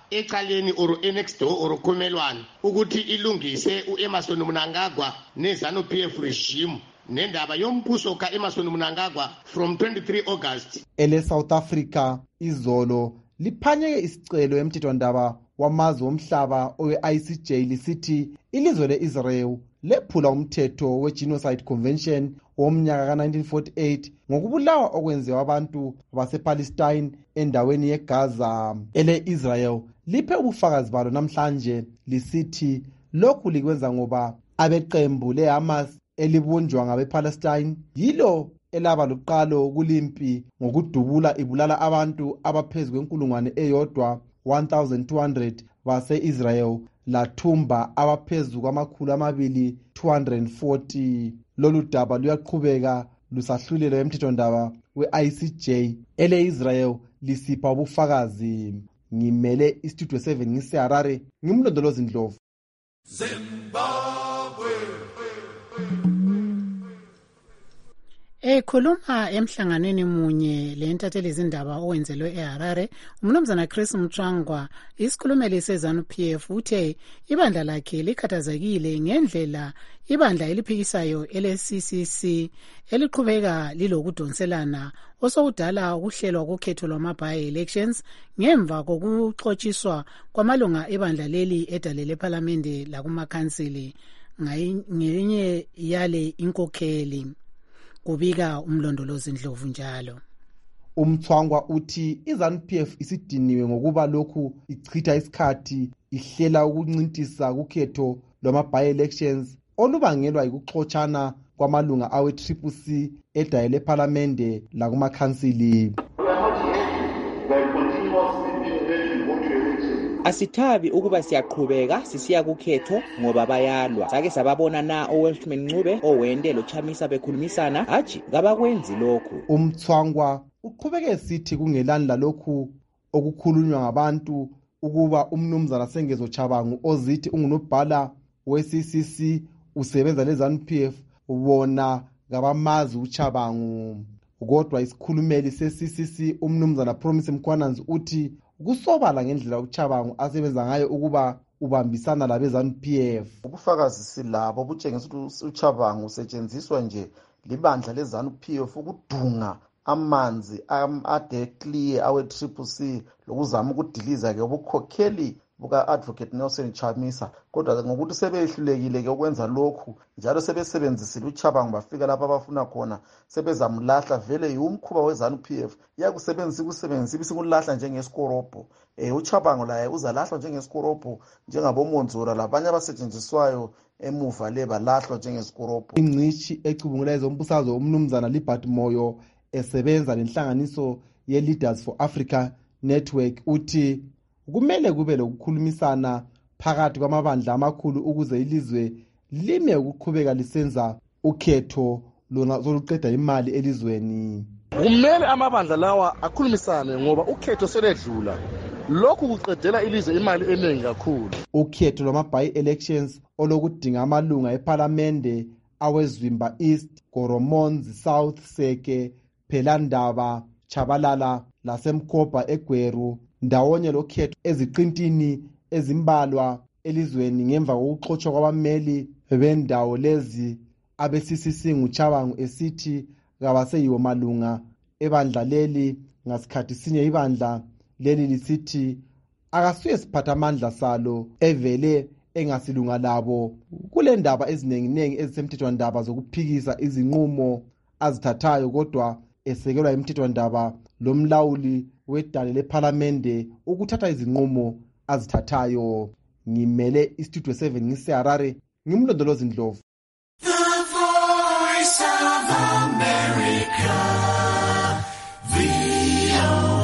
ecaleni or enext door or Kumelwan ukuthi ilungise uEmmerson Mnangagwa neZANU P F regime nendaba yombuso kaEmmerson Mnangagwa from twenty-three August. ele South Africa izolo liphanyeke isicelo emthethwandaba wamazwe omhlaba owe-I C J lisithi ilizwe le-Israel lephula umthetho we-Genocide Convention womnyaka ka-nineteen forty-eight ngokubulawa okwenziwa abantu basePalestine endaweni yeGaza. ele-Israel liphe ubufakazi balo namhlanje lisithi lokhu likwenza ngoba abeqembu le-Hamas elibunjwa ngabePalestine yilo elaba luqalo kulimpi ngokudubula ibulala abantu abaphezu kwenkulungwane eyodwa one thousand two hundred base-Israel lathumba abaphezu kwamakhulu amabili two hundred forty. Lolu daba luyaqhubeka lusahlulelwa emthethwandaba we-I C J. ele-Israel lisipha ubufakazi. Ngimele istudio seven ngiseharare ngimlondolozi Ndlovu. Zimbabwe. Ekhuluma emhlanganweni munye lentatheli izindaba owenzelwe eHarare, umnumzana Chris Mtswangwa, isikhulumeli seZANU P F, uthe ibandla lakhe likhathazekile ngendlela ibandla eliphikisayo ele-C C C eliqhubeka lilokudonselana osokudala ukuhlelwa kokhetho lwama-by-elections ngemva kokuxotshiswa kwamalunga ebandla leli edalele ephalamende lakumakhansili ngenye yale inkokheli. Kubika umlondolozi Ndlovu njalo. Umthwangwa uthi iZANU P F isidiniwe ngokuba lokhu ichitha isikhathi ihlela ukuncintisa kukhetho lwama-by-elections olubangelwa yikuxotshana kwamalunga awe-C C C edayele ephalamende lakumakhansili. Asithabi ukuba siyaqhubeka sisiya kukhetho ngoba bayalwa. Sake sababona na oWelshman Ncube owende loChamisa bekhulumisana haji ngabakwenzi lokhu. Umthwangwa uqhubeke esithi kungelani lalokhu okukhulunywa ngabantu ukuba umnumzana Sengezo Chabangu ozithi ungunobhala we-C C C usebenza leZANU P F ubona ngabamazi uChabangu. Kodwa isikhulumeli se-C C C umnumzana Promise Mkhwananzi uthi kusobala ngendlela uChabangu asebenza ngayo ukuba ubambisana labeZANU P F. Ubufakazi silabo butshengisa ukuthi uChabangu usetshenziswa nje libandla leZANU P F ukudunga amanzi ade clear awe-C C C lokuzama ukudiliza ke ubukhokheli buka-Advocate Nelson Chamisa. Kodwa ngokuthi sebehlulekile ke ukwenza lokhu njalo sebesebenzisile uChabangu bafika lapha abafuna khona sebezamlahla vele yumkhuba weZANU P F yakusebenzisa kusebenzisa isikulahla njengesikorobo. Eh uChabangu laye uzalahlwa njengesikorobo njengabomonzora labanye abasetshenziswayo emuva le balahlwa njengesikorobo. Ingcishi ecubungula ezombusazwe umnumzana Libert Moyo esebenza lenhlanganiso ye-Leaders for Africa Network uthi kumele kube lokukhulumisana phakathi kwamabandla amakhulu ukuze ilizwe lime ukuqhubeka lisenza ukhetho lona zoluqeda imali elizweni. Kumele amabandla lawa akhulumisane ngoba ukhetho seledlula. Lokhu kuqedela ilizwe imali eningi kakhulu. Ukhetho lwama-by-elections olokudinga amalunga ephalamende awezwimba East, Goromonzi South, Seke, Phelandaba, Chabalala lasemkhoba eGweru ndawonye lokhetho eziqintini ezimbalwa elizweni ngemva kokuxotshwa kwabameli bendawo lezi abe-C C C nguChabangu esithi kabaseyiwo malunga ebandla leli ngasikhathi sinye ibandla leli lisithi akasuye siphathamandla salo evele engasilunga labo kule ndaba ezinenginengi ezisemthethwandaba zokuphikisa izinqumo azithathayo kodwa esekelwa imthethwandaba lomlawuli wedale lephalamende ukuthatha izinqumo azithathayo. Ngimele istudio seven ngiseharare ngimlondolozi Ndlovu. The Voice of America, V O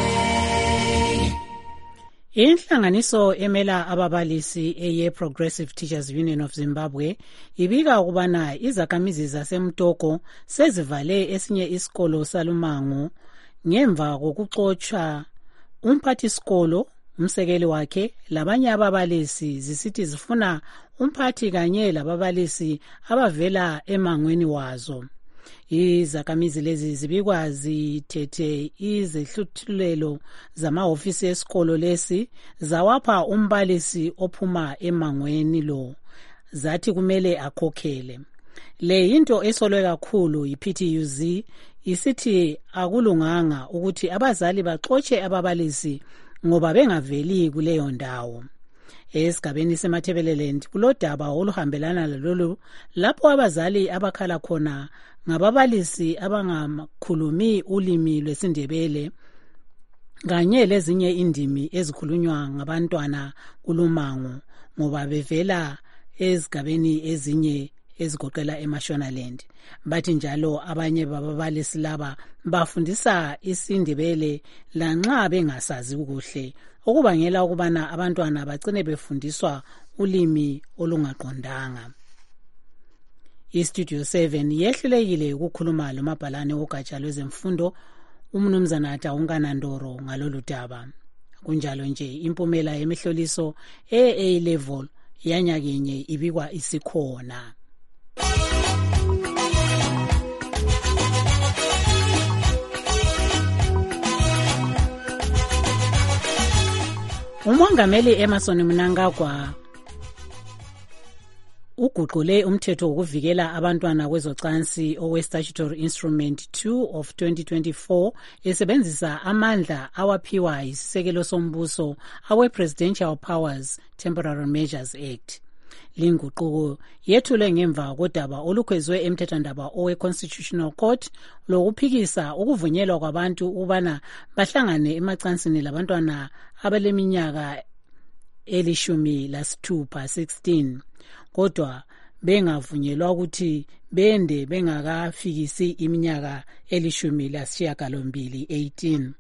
A. Inhlanganiso emela ababalisi eye Progressive Teachers Union of Zimbabwe ibika ukubana izakhamizi zaseMtoko sezivale esinye isikolo salumango ngemva kokuxotshwa umphathisikolo umsekeli wakhe labanye ababalisi zisithi zifuna umphathi kanye lababalisi abavela emangweni wazo. Izakhamizi lezi zibikwa zithethe izehluthulelo zamahhovisi esikolo lesi zawapha umbalisi ophuma emangweni lo, zathi kumele akhokhele. Le into esolwe kakhulu yi-P T U Z isithi akulunganga ukuthi abazali baxotshe ababalisi ngoba bengaveli kuleyo ndawo. Esigabeni seMathebeleland kulodaba oluhambelana lalolu lapho abazali abakhala khona ngababalisi abangakhulumi ulimi lwesiNdebele kanye lezinye indimi ezikhulunywa ngabantwana kulumango ngoba bevela ezigabeni ezinye ezigoqela eMashonaland. Bathi njalo abanye bababalisi laba bafundisa isiNdebele lanxa bengasazi kuhle, okubangela ukubana abantwana bagcine befundiswa ulimi olungaqondanga. iStudio seven yehlulekile ukukhuluma lomabhalane wogatsha lwezemfundo umnumzana Taungana Ndoro ngalolu daba. Kunjalo nje impumela yemihloliso e-A level yanyakenye ibikwa isikhona. Umongameli Emmerson Mnangagwa uguqule umthetho wokuvikela abantwana kwezocansi owe Statutory Instrument two of twenty twenty-four esebenzisa amandla awaphiwa isisekelo sombuso awe Presidential Powers Temporary Measures Act. Linguquko yethule ngemva kodaba olukhwezwe emthethwandaba owe Constitutional Court lokuphikisa ukuvunyelwa kwabantu ubana bahlangane emacansini labantwana abaleminyaka elishumi lasithupha sixteen, kodwa bengavunyelwa ukuthi bende bengakafikisi iminyaka elishumi lasishiyagalombili eighteen.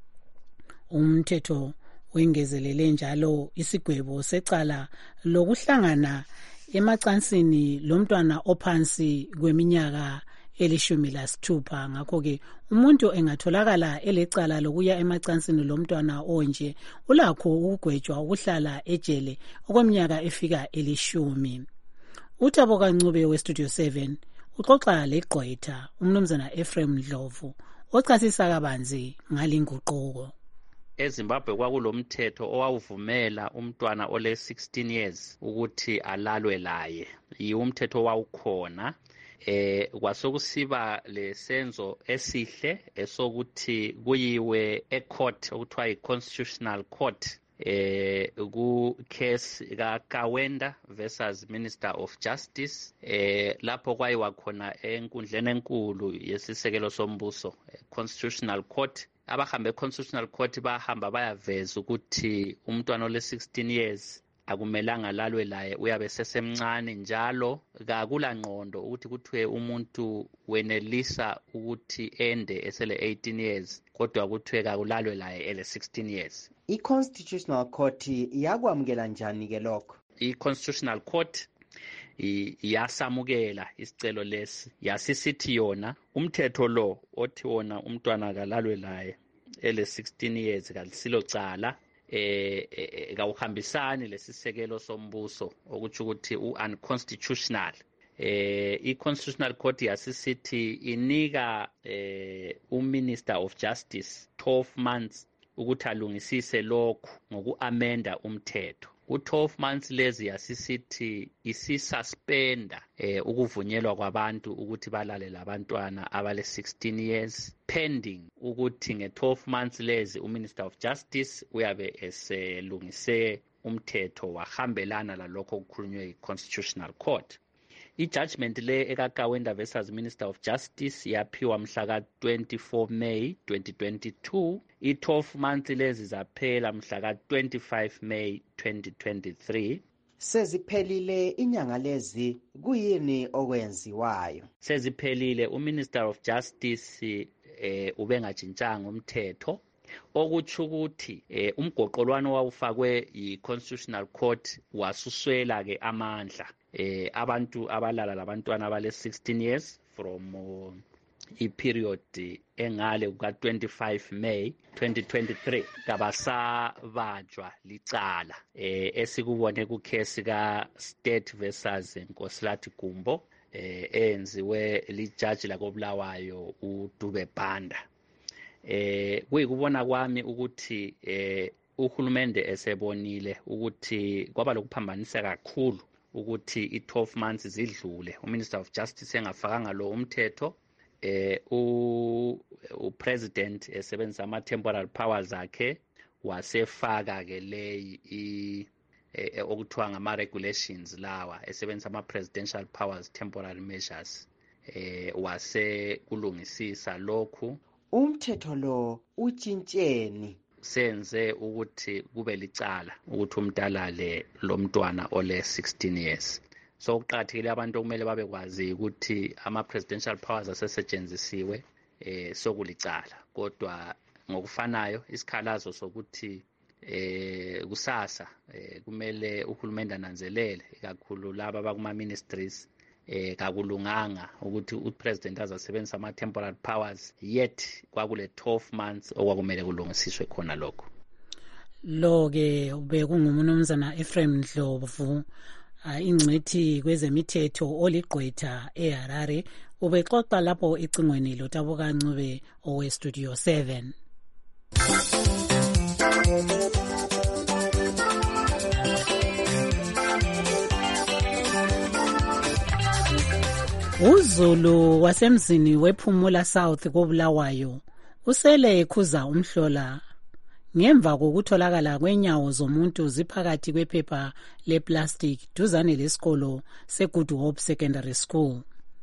Umthetho wengezelele njalo isigwebo secala lokuhlangana emacansini lomntwana ophansi kweminyaka elishumi lasithupha. Ngakho ke umuntu engatholakala elecala lokuya emacansini lomntwana onje ulakho ukugwetshwa ukuhlala ejele okweminyaka efika elishumi. Uthabo Kancube weStudio seven uxoxa leGqwetha umnumzana Ephraim Ndlovu ochasisa kabanzi ngalinguquko. eZimbabwe kwakulomthetho owawuvumela umntwana ole sixteen years ukuthi alalwe laye. Yiwumthetho wawukhona. Eh kwasokusiba lesenzo esihle esokuthi kuyiwe ecourt okuthiwa iConstitutional Court eh ku case ka Kawenda versus Minister of Justice eh lapho kwayiwa khona enkundleni enkulu yesisekelo sombuso Constitutional Court. Abahambe Constitutional Court bahamba bayaveza ukuthi umntwana ole sixteen years akumelanga lalwe laye uyabe sesemncane njalo kakula ngqondo ukuthi kuthiwe umuntu wenelisa ukuthi ende esele eighteen years kodwa kuthiwe kakulalwe laye ele sixteen years. I-Constitutional Court yakwamukela njani ke lokho? I-Constitutional Court yasamukela isicelo lesi yasisithi yona umthetho lo othi wona umntwana kalalwe laye ele sixteen years kalisilo cala eh kawuhambisani lesisekelo sombuso okuthi ukuthi u-unconstitutional. Eh i-Constitutional Court yasisithi inika eh uMinister of Justice twelve months ukuthi alungisise lokhu ngoku-amenda umthetho. U-twelve months lezi yasisithi isisuspenda eh ukuvunyelwa kwabantu ukuthi balale labantwana abale sixteen years pending ukuthi nge-twelve months lezi uMinister of Justice uyabe eselungise umthetho wahambelana lalokho okukhulunywe yi-Constitutional Court. I-judgment le ekakawenda versus Minister of Justice yaphiwa mhla ka twenty-four May twenty twenty-two. I-twelve months lezi zaphela mhla ka twenty-five May twenty twenty-three. Seziphelile inyanga lezi kuyini okwenziwayo? Seziphelile uMinister of Justice eh ubengajintshanga umthetho okuthi ukuthi eh umgoqolwano wawufakwe yi-Constitutional Court wasuswela ke amandla eh abantu abalala labantwana abale sixteen years from uh, iperiod engale kuka twenty-five May twenty twenty-three kabasabanjwa licala eh esikubone ku case ka State versus Nkosilathi Gumbo eh enziwe lijaji lakobulawayo uDube Banda. Eh kuyikubona kwami ukuthi eh uhulumende esebonile ukuthi kwaba lokuphambanisa kakhulu ukuthi i-twelve months zidlule uMinister of Justice engafakanga lo umthetho eh u upresident esebenzisa ama temporary powers akhe wasefaka ke leyi i okuthiwa ngama regulations lawa esebenzisa ama presidential powers temporary measures eh wase kulungisisa lokhu umthetho lo utshintsheni senze ukuthi kube licala ukuthi umntalale lo mntwana ole sixteen years. So kuqakathekile abantu okumele babe kwazi ukuthi ama presidential powers asesetshenzisiwe eh sokulicala kodwa ngokufanayo isikhalazo sokuthi eh kusasa eh kumele uhulumende ananzelele kakhulu laba bakuma ministries eh kakulunganga ukuthi upresident azasebenzisa ama temporary powers yet kwakule twelve months okwakumele kulungisiswe khona lokho. Lo ke bekunguMnumzana Ephraim Ndlovu ingcithi kwezemithetho oligqwetha eHarare ubexoxa lapho icingweni loTabuka Ncube owe Studio seven. uZulu wasemzini wePhumula South koBulawayo usele ekhuza umhlola ngemva kokutholakala kwenyawo zomuntu ziphakathi kwephepha leplastic duzane lesikolo seGood Hope Secondary School.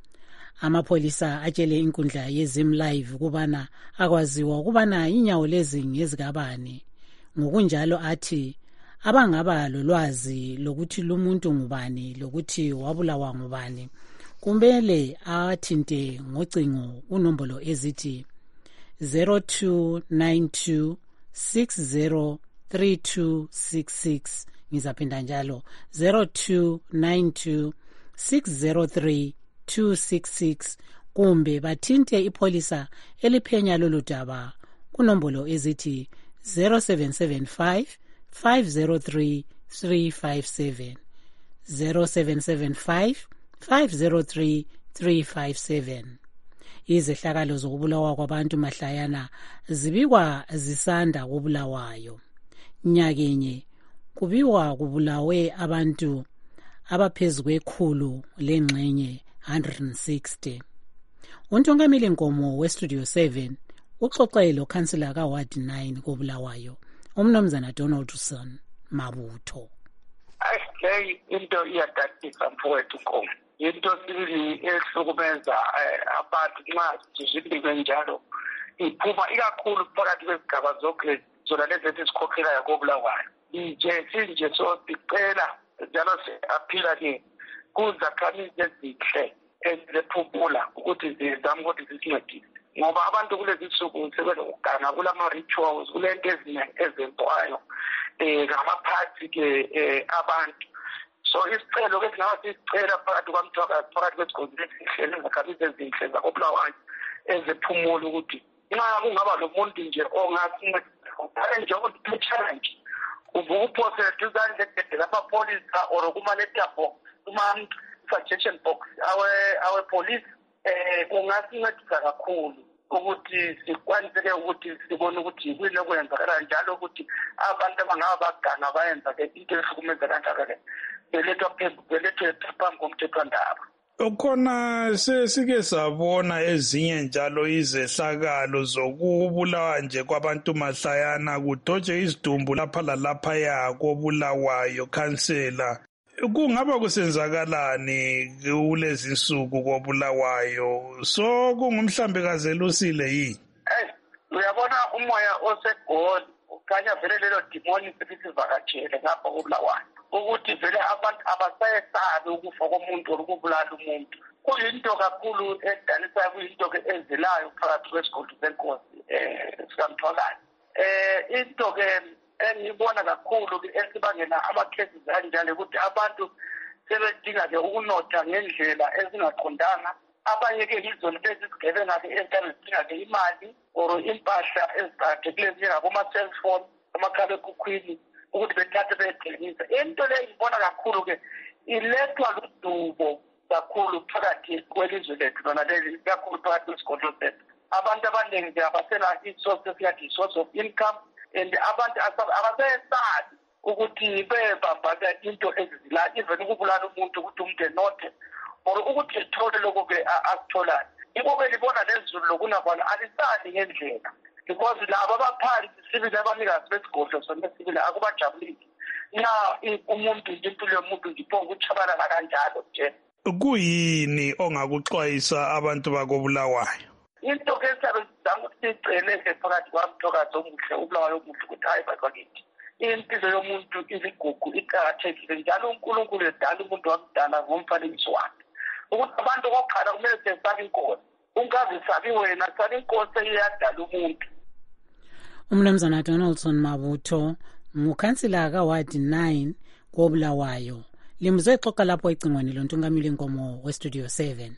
Amapholisa atshele inkundla yeZim Live kubana akwaziwa kubana inyawo lezi ngezikabani. Ngokunjalo athi abangaba lolwazi lokuthi lumuntu ngubani lokuthi wabulawa ngubani kumele athinte ngocingo unombolo ezithi zero two nine two six zero three two six six ngizaphinda njalo zero two nine two six zero three two six six kumbe bathinte ipholisa eliphenya lolu daba kunombolo ezithi zero seven seven five five zero three three five seven zero seven seven five five zero three three five seven. Izehlakalo zokubulawa kwabantu mahlayana zibikwa zisanda kubulawayo. Nyakenye kubiwa kubulawe abantu abaphezulu kwekhulu lengxenye one hundred sixty. Untongamile Nkomo we Studio seven uxoxele lo councillor ka Ward nine kobulawayo uMnumzana Donaldson Mabutho. Ayisihleki into iyadatisa mfowethu Nkomo. Into sibili ehlukumeza abantu nxa zizibike njalo iphuma ikakhulu phakathi kwezigaba zonke zona lezi esikhokhelayo kobulawayo. Nje sinje so sicela njalo siyaphila ke kuzakhamizi ezihle eziphumula ukuthi zizame ukuthi zisincedise ngoba abantu kulezi nsuku sebelokugana kulama rituals kulento eziningi ezentwayo eh ngamaphathi ke abantu. So isicelo ke singaba sicela phakathi kwamthwaka phakathi kwesigodi esihlele zakhamizi ezinhle zakobulawayo eziphumula ukuthi nxa kungaba lomuntu nje ongasinceda nje ukuthi challenge uvukuphose duzane lethe lapha police or kuma letter box kuma suggestion box awe awe police eh kungasinceda kakhulu ukuthi sikwaniseke ukuthi sibone ukuthi kuyini okwenzakala njalo ukuthi abantu abangaba bagana bayenza ke into ehlukumeza kanjalo ke belethwa belethwe phambi komthethwandaba. Ukhona sesike sabona ezinye njalo izehlakalo zokubulawa nje kwabantu mahlayana kudoje izidumbu lapha lalapha yako Bulawayo kansela. Kungaba kusenzakalani kulezi insuku kobulawayo so kungumhlambe kazelusile yini? Eh uyabona umoya osegoli ukhanya vele lelo demoni sesivakatshele ngapha kobulawayo ukuthi vele abantu abasayesabi ukufa komuntu okubulala umuntu. Kuyinto kakhulu edanisa kuyinto ke ezilayo phakathi kwesigodi senkosi eh sikamthwakazi. Eh into ke engibona kakhulu ke esibangela amakhesi kanjalo ukuthi abantu sebedinga ke ukunotha ngendlela ezingaqondanga abanye-ke izona lezi zigebenga-ke ezidinga-ke imali or impahla eziqakathekileyo njengaboma-cellphone amakhalekhukhwini ukuthi bethathe beyethengisa. Into leyo ngibona kakhulu-ke ilethwa ludubo kakhulu phakathi kwelizwe lethu lona leli, kakhulu phakathi kwesigodlo sethu. Abantu abaningi abasela i-source esiyathi i-source of income, and abantu abasesazi ukuthi bebambaza into ezizilayo, even ukubulala umuntu ukuthi umuntu enothe or ukuthi ethole lokho-ke akutholayo. Iko-ke libona lezulu lokunakwana alisali ngendlela, because labo abaphansi sibili abanikazi besigodlo sona sibili akubajabulisi. Na umuntu nje impilo yomuntu ngiphonga ukuchabalala kanjalo nje. Kuyini ongakuxwayisa abantu bakobulawayo? Into ke sabe sizama ukuthi sicele phakathi kwamthokazi omuhle ubulawayo omuhle ukuthi hayi bakithi impilo yomuntu izigugu iqakathekile njalo uNkulunkulu edala umuntu wakudala ngomfanekiso wakhe ukuthi abantu kokuqala kumele sesabe inkosi, ungazi sabi wena sabi inkosi eyadala umuntu. Umnumzana Donaldson Mabutho ngukhansila kaWard nine kobulawayo limzwe xoxa lapho icingweni lontungameli inkomo westudio seven.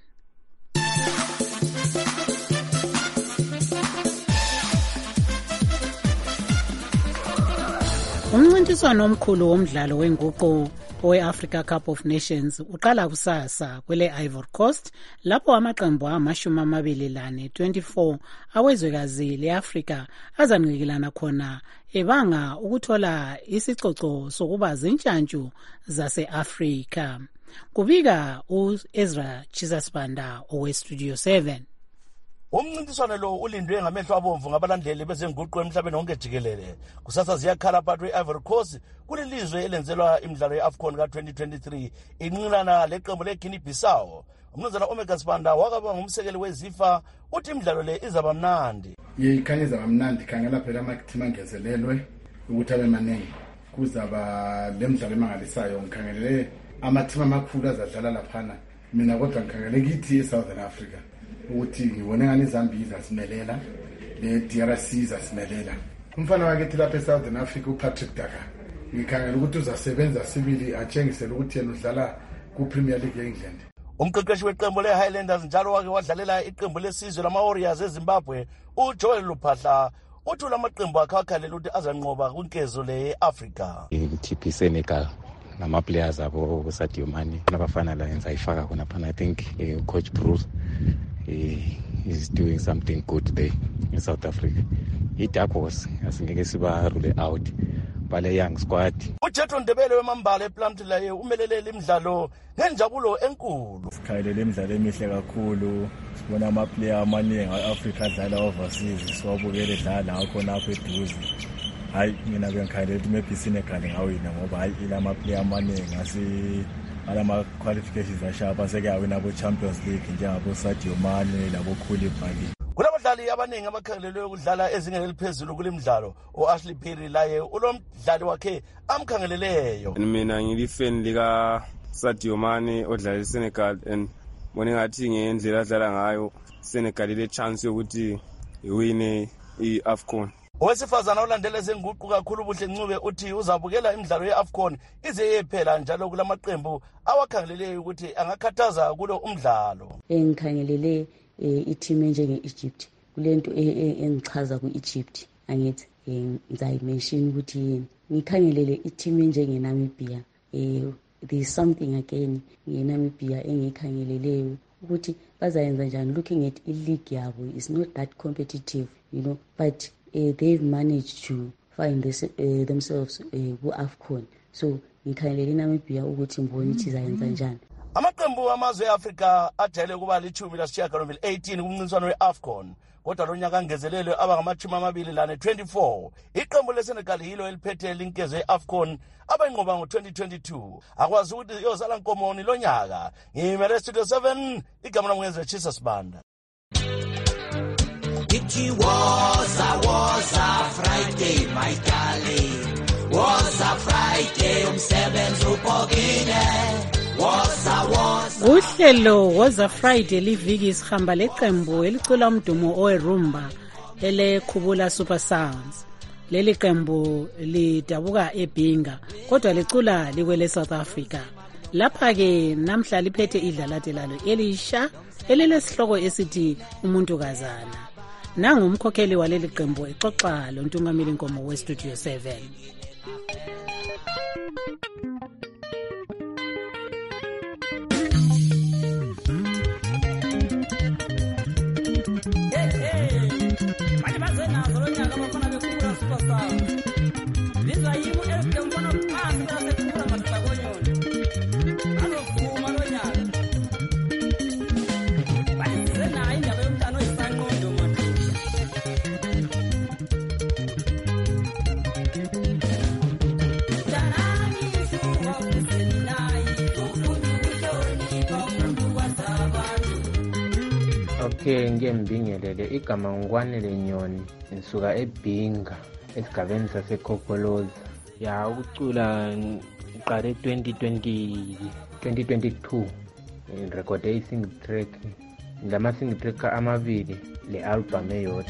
Umncintiswano omkhulu womdlalo wenguqu owe-Africa Cup of Nations uqala kusasa kwele Ivory Coast lapho amaqembu amashumi amabili lane twenty-four awezwekazi le-Afrika azanqikilana khona ebanga ukuthola isicoco sokuba zintshantshu zase-Afrika. Kubika u-Ezra Chisasbanda owe-Studio seven. Umncintiswano lo ulindwe ngamehlo abomvu ngabalandeli bezenguqu emhlabeni wonke jikelele. Kusasa ziyakhala phakathi kwe-Ivory Coast kulilizwe elenzelwa imidlalo ye-AFCON ka twenty twenty-three inqilana leqembu le-Guinea Bissau. Umnumzana Omega Sibanda wakaba ngumsekeli wezifa uthi imidlalo le izaba mnandi. Yikhanya izaba mnandi khangela phela ama-team angezelelwe ukuthi abe maningi. Kuzaba le midlalo emangalisayo ngikhangelele ama-team amakhulu azadlala laphana. Mina kodwa ngikhangele kithi e-Southern Africa. Ukuthi ngibone ngani iZambia izasimelela le-D R C izasimelela. Umfana wakithi lapha eSouthern Africa uPatrick Daka ngikhangela ukuthi uzasebenza sibili atshengisele ukuthi yena udlala ku-Premier League ye-England. Umqeqeshi weqembu le-Highlanders njalo wake wadlalela iqembu lesizwe lama-Warriors eZimbabwe uJoel Luphahla uthi lamaqembu akhe akhalela ukuthi azanqoba kwinkezo le-Afrika. T P Senegal nama-players abo Sadio Mane nabafana la yenza ifaka khona phana. I think uh, Coach Bruce He is doing something good there in South Africa. I-Dark Horse asingeke siba rule out bale young squad. uJethro Ndebele wemambala ePlumtree laye umelelele imidlalo ngenjabulo enkulu. Sikhayelele imidlalo emihle kakhulu. Sibona ama-player amaningi e-Africa adlala overseas. Siwabukele edlala ngakhona apha eduze. Hayi mina bengikhayelele ukuthi maybe Senegal ngawina ngoba hayi ilama-player amaningi asi alama-qualifications ashapa sekuyawina abo-Champions League njengabo Sadio Mane labo Koulibaly. Kulabadlali abaningi abakhangelelwe ukudlala ezingeni eliphezulu kule midlalo u-Ashley Phiri laye ulomdlali wakhe amkhangeleleyo. Mina ngilifan lika Sadio Mane odlala eSenegal and bona ngathi ngendlela adlala ngayo Senegal ile chance yokuthi iwine i-AFCON. Owesifazana olandela ezenguqu kakhulu ubuhle Ncube uthi uzabukela imidlalo ye-AFCON ize yephela njalo kulamaqembu awakhangeleleyo ukuthi angakhathaza kulo umdlalo. Engikhangelele i-team njenge-Egypt kulento engichaza ku-Egypt angithi ngizayimention ukuthi yini. Ngikhangelele i-team njenge-Namibia. There is something again nge-Namibia engikhangeleleyo ukuthi bazayenza njani. Looking at i-league yabo is not that competitive, you know, but Uh, they've managed to find this, uh, themselves ku-AFCON. Uh, so ngikhangelele Namibia ukuthi ngibone ukuthi izayenza njani. Amaqembu amazwe e-Afrika ajayele ukuba lichumi lasishiyagalombili eighteen kumncintiswano we-AFCON. Kodwa lo nyaka angezelelwe abangamachumi amabili lane twenty-four. Iqembu leSenegal yilo eliphethe linkezo ye-AFCON abayinqoba ngo-twenty twenty-two. Akwazi ukuthi iyozala nkomoni lo nyaka. Ngimele Studio seven igama lami ngu-Ezra Chisasbanda. It was a, was a Friday, my darling. Was a Friday, umsebenzi ubhokile. Was a, was a... Uhlelo was a Friday liviki isihamba leqembu elicula umdumo owerumba ele Khubula Super Sounds. Leli qembu lidabuka eBinga kodwa licula likwele South Africa. Lapha-ke namhla liphethe idlalate lalo elisha elilesihloko esithi umuntukazana. Nangu umkhokheli waleli qembu exoxa lo Ntungamili Nkomo we-Studio seven. Okay, ngiyembingelele igama ngikwanele Nyoni ngisuka eBhinga esigabeni saseKhokoloza. Ya ukucula ngiqale twenty twenty-two ngirekhode i-single track ngama single track amabili le album eyodwa.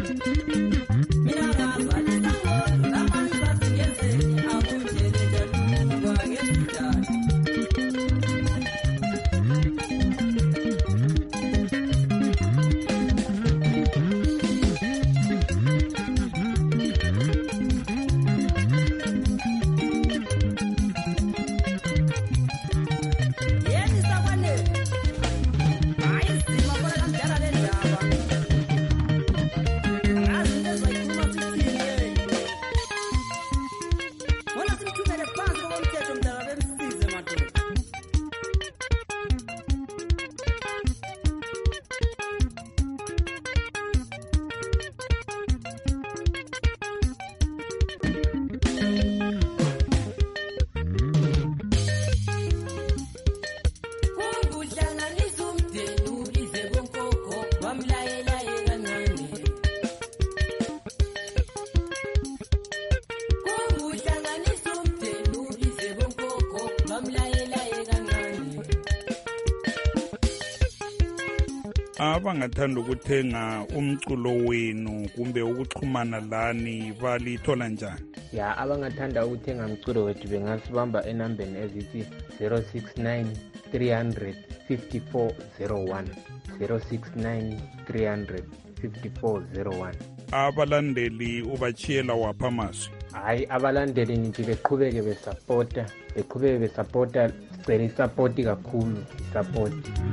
Abangathanda ukuthenga umculo wenu kumbe ukuxhumana lani balithola njani? Ya abangathanda ukuthenga umculo wethu bengasibamba enambeni ezithi zero six nine three hundred fifty-four zero one zero six nine three hundred fifty-four zero one. Abalandeli ubachiyela wapha mazwi? Hayi, abalandeli nithi beqhubeke besupporta beqhubeke besupporta sicela isupport kakhulu support.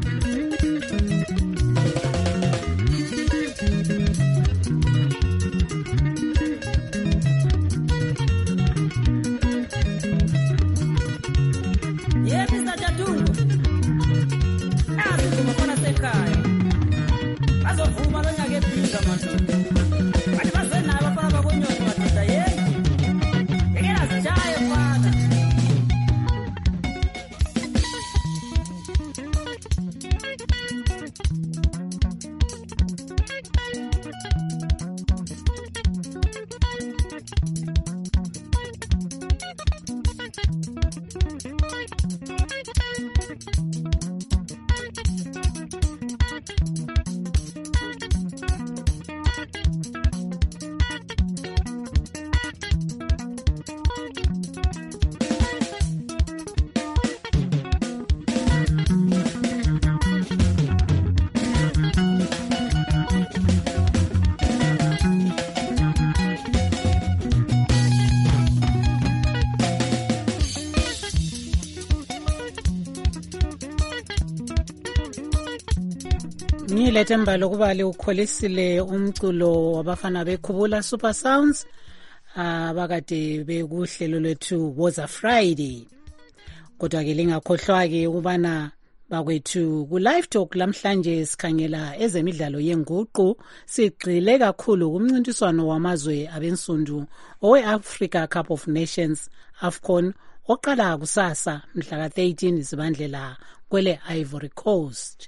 Ngilethe mbalo kuba liukholisile umculo wabafana bekhubula Super Sounds abakade bekuhlelo lwethu Woza Friday. Kodwa ke lingakhohlwa ke ukubana bakwethu ku live talk lamhlanje sikhangela ezemidlalo yenguqu, sigxile kakhulu kumncintiswano wamazwe abensundu owe Africa Cup of Nations AFCON oqala kusasa mhla ka thirteen Zibandlela kwele Ivory Coast.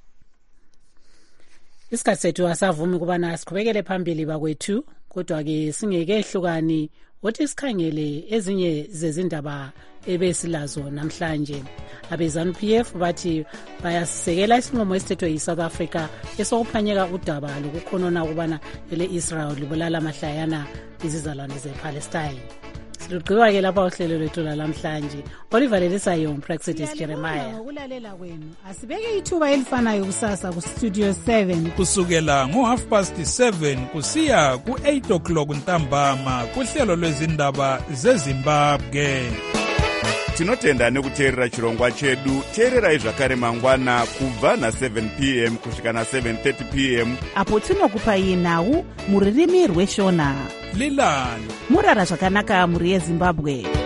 Isikhathi sethu asavumi kubana siqhubekele phambili bakwethu, kodwa ke singeke hlukani othi sikhangele ezinye zezindaba ebesilazo namhlanje. Abezanu P F bathi bayasisekela isinqumo esithethwe yiSouth Africa esokuphanyeka udaba lokukhonona ukubana ele Israel libulala amahlayana izizalwane zePalestine. silugqiba-ke lapha uhlelo lwethu lalamhlanje olivalelisayo umpraxidis jeremiah. Ngokulalela kwenu asibeke ithuba elifanayo kusasa kustudio seven kusukela ngo-half past seven kusiya ku-eight o'clock ntambama kuhlelo lwezindaba zezimbabwe. tinotenda nekuteerera chirongwa chedu. teererai zvakare mangwana kubva na-seven p m kusvika na-seven thirty p m apo tinokupai nhau muririmi rweshona. lilani murara zvakanaka mhuri yezimbabwe.